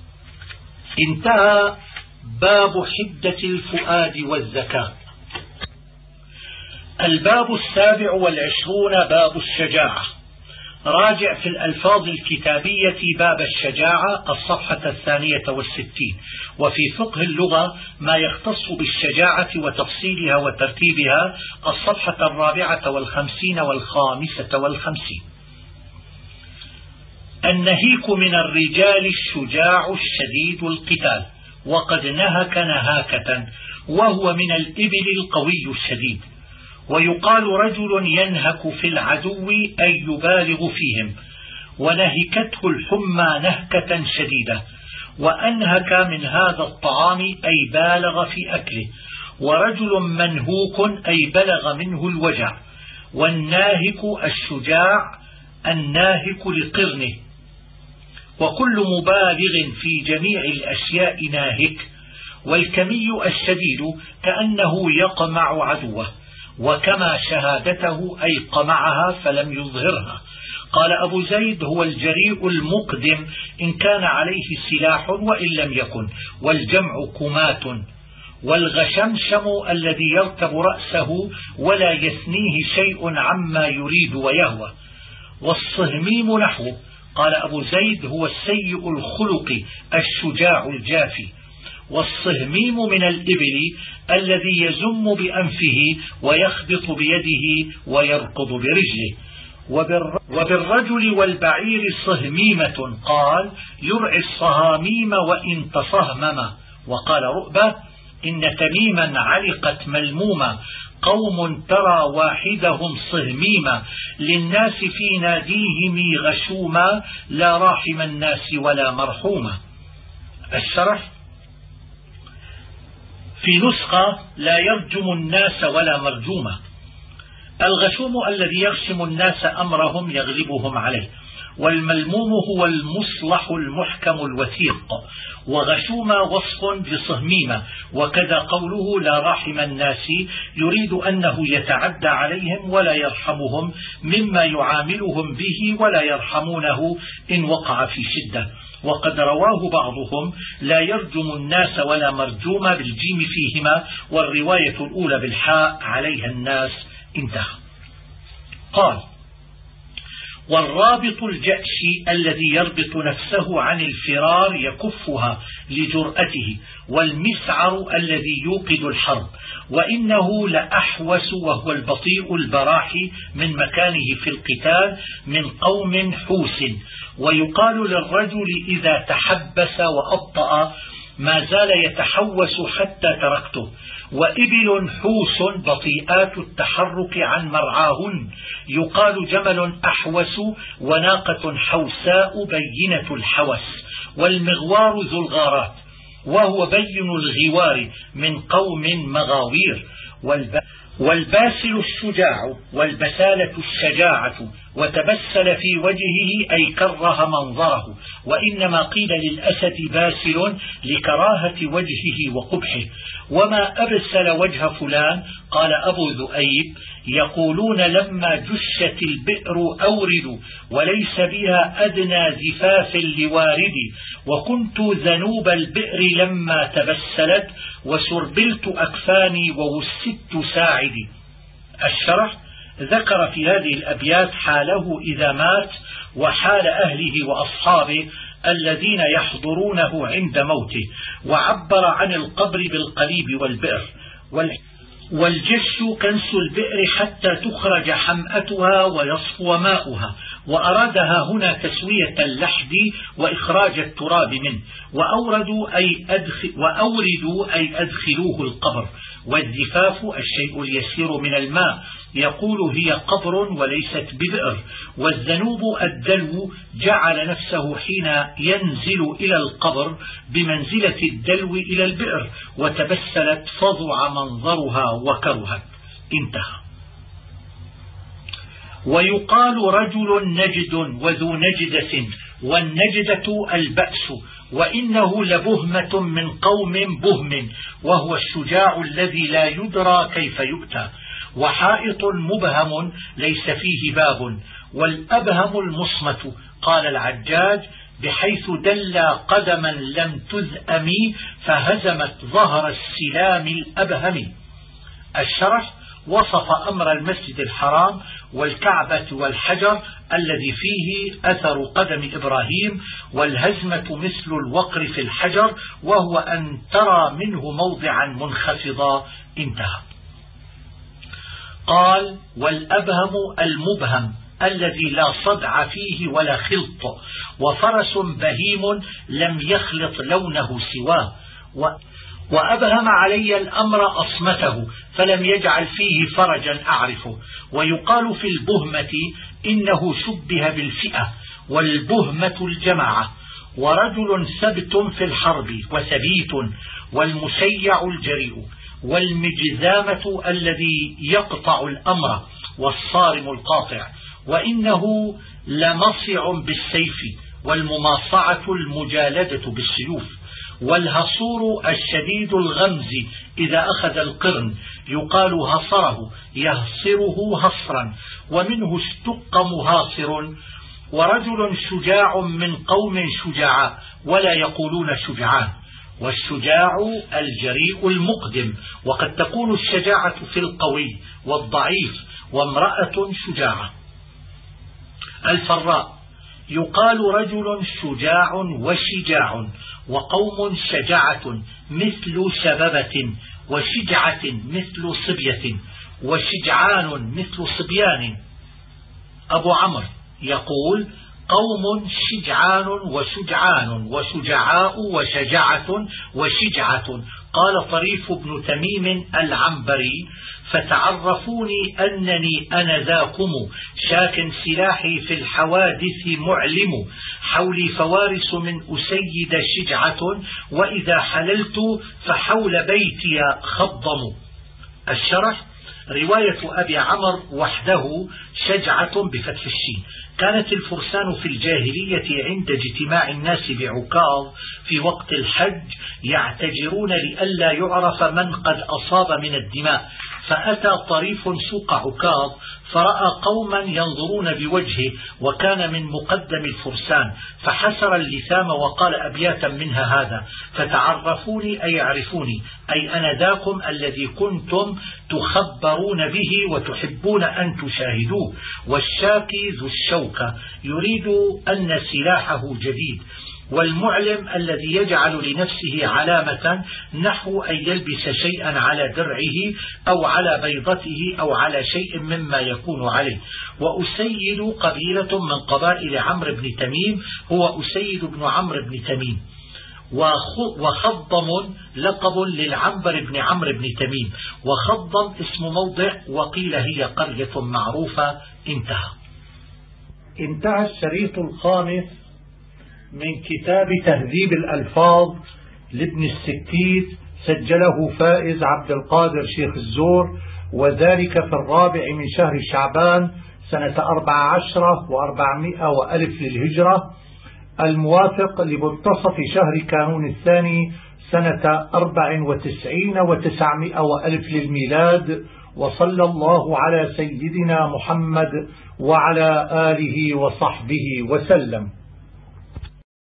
انتهى باب حدة الفؤاد والذكاء. الباب السابع والعشرون باب الشجاعة. راجع في الألفاظ الكتابية باب الشجاعة الصفحة الثانية والستين، وفي فقه اللغة ما يختص بالشجاعة وتفصيلها وترتيبها الصفحة الرابعة والخمسين والخامسة والخمسين. النهيك من الرجال الشجاع الشديد القتال، وقد نهك نهاكة، وهو من الإبل القوي الشديد. ويقال رجل ينهك في العدو أي يبالغ فيهم، ونهكته الحمى نهكة شديدة. وأنهك من هذا الطعام أي بالغ في أكله. ورجل منهوك أي بلغ منه الوجع. والناهك الشجاع الناهك لقرنه. وكل مبالغ في جميع الأشياء ناهك. والكمي الشديد كأنه يقمع عدوه، وكما شهادته أي قمعها فلم يظهرها. قال أبو زيد: هو الجريء المقدم إن كان عليه سلاح وإن لم يكن، والجمع كمات. والغشمشم الذي يركب رأسه ولا يثنيه شيء عما يريد ويهوى. والصهميم نحوه. قال أبو زيد: هو السيء الخلق الشجاع الجافي. والصهميم من الإبل الذي يزم بأنفه ويخبط بيده ويركض برجله. وبالرجل والبعير صهميمة، قال: يرعي الصهاميم وإن تصهمم. وقال رؤبة: إن تميما علقت ملمومة، قوم ترى واحدهم صهميما، للناس في ناديهم غشوما، لا راحم الناس ولا مرحوما. الشرح: في نسخة لا يرجم الناس ولا مرجوما. الغشوم الذي يغشم الناس أمرهم يغلبهم عليه. والملموم هو المصلح المحكم الوثيق. وغشوم وصف بصهميمة. وكذا قوله لا راحم الناس يريد أنه يتعدى عليهم ولا يرحمهم مما يعاملهم به ولا يرحمونه إن وقع في شدة. وقد رواه بعضهم لا يرجم الناس ولا مرجوم بالجيم فيهما، والرواية الأولى بالحاء عليها الناس. انتهى. قال: والرابط الجأش الذي يربط نفسه عن الفرار يكفها لجرأته، والمسعر الذي يوقد الحرب. وإنه لأحوس وهو البطيء البراحي من مكانه في القتال من قوم حوس. ويقال للرجل إذا تحبس وأبطأ: ما زال يتحوس حتى تركته. وإبل حوس بطيئات التحرك عن مرعاهن. يقال جمل أحوس وناقة حوساء بينة الحوس. والمغوار ذو الغارات، وهو بين الغوار من قوم مغاوير. والباسل الشجاع، والبسالة الشجاعة. وتبسل في وجهه أي كره منظره. وإنما قيل للأسد باسل لكراهة وجهه وقبحه. وما أبسل وجه فلان؟ قال أبو ذؤيب: يقولون لما جشت البئر أورد، وليس بها أدنى زفاف لوارد. وكنت ذنوب البئر لما تبسلت، وسربلت أكفاني ووسدت ساعدي. الشرح: ذكر في هذه الأبيات حاله إذا مات، وحال أهله وأصحابه الذين يحضرونه عند موته، وعبر عن القبر بالقليب والبئر. والجش كنس البئر حتى تخرج حمأتها ويصفو ماؤها. وأرادها هنا تسوية اللحد وإخراج التراب منه. وأوردوا أي, أدخل وأوردوا أي أدخلوه القبر. والزفاف الشيء اليسير من الماء، يقول هي قبر وليست ببئر. والذنوب الدلو جعل نفسه حين ينزل إلى القبر بمنزلة الدلو إلى البئر، وتبسلت فضع منظرها وكرهت. انتهى. ويقال رجل نجد وذو نجدة، والنجدة البأس، وإنه لبهمة من قوم بهم، وهو الشجاع الذي لا يدرى كيف يؤتى. وحائط مبهم ليس فيه باب. والأبهم المصمت، قال العجاج، بحيث دل قدما لم تذأم فهزمت ظهر السلام الأبهم. الشرح وصف أمر المسجد الحرام والكعبة والحجر الذي فيه أثر قدم إبراهيم، والهزمة مثل الوقر في الحجر، وهو أن ترى منه موضعا منخفضا. انتهى. قال: والأبهم المبهم الذي لا صدع فيه ولا خلط، وفرس بهيم لم يخلط لونه سواه. وأبهم علي الأمر أصمته، فلم يجعل فيه فرجا أعرفه. ويقال في البهمة إنه شبه بالفئة، والبهمة الجماعة. ورجل ثبت في الحرب وثبيت، والمشيع الجريء، والمجزامة الذي يقطع الأمر، والصارم القاطع. وإنه لمصع بالسيف، والمماصعة المجالدة بالسيوف. والهصور الشديد الغمز إذا أخذ القرن، يقال هصره يهصره هصرا، ومنه اشتق مهاصر. ورجل شجاع من قوم شجعاء، ولا يقولون شجعان. والشجاع الجريء المقدم، وقد تكون الشجاعة في القوي والضعيف. وامرأة شجاعة. الفراء، يقال رجل شجاع وشجاع، وقوم شجاعة مثل شببة، وشجعة مثل صبية، وشجعان مثل صبيان. أبو عمرو يقول: قوم شجعان وشجعان، وشجعاء وشجعة وشجعة. قال طريف بن تميم العنبري: فتعرفوني أنني أنا ذاكم، شاك سلاحي في الحوادث معلم. حولي فوارس من أسيد شجعة، وإذا حللت فحول بيتي خضم. الشرح: رواية أبي عمرو وحده شجعة بفتح الشين. كانت الفرسان في الجاهلية عند اجتماع الناس بعكاظ في وقت الحج يعتجرون لئلا يعرف من قد أصاب من الدماء. فأتى طريف سوق عكاظ فرأى قوما ينظرون بوجهه، وكان من مقدم الفرسان، فحسر اللثام وقال أبياتا منها هذا: فتعرفوني أي يعرفوني، أي أنا ذاكم الذي كنتم تخبرون به وتحبون أن تشاهدوه. والشاكي ذو الشوكة يريد أن سلاحه جديد. والمعلم الذي يجعل لنفسه علامة، نحو أن يلبس شيئا على درعه أو على بيضته أو على شيء مما يكون عليه. وأسيد قبيلة من قبائل عمرو بن تميم، هو أسيد بن عمرو بن تميم. وخضم لقب للعنبر بن عمرو بن تميم. وخضم اسم موضع، وقيل هي قرية معروفة. انتهى. انتهى الشريط الخامس من كتاب تهذيب الألفاظ لابن السكيت، سجله فائز عبد القادر شيخ الزور، وذلك في الرابع من شهر شعبان سنة أربع عشرة وأربعمائة وألف للهجرة، الموافق لمنتصف شهر كانون الثاني سنة أربع وتسعين وتسعمائة وألف للميلاد. وصلى الله على سيدنا محمد وعلى آله وصحبه وسلم.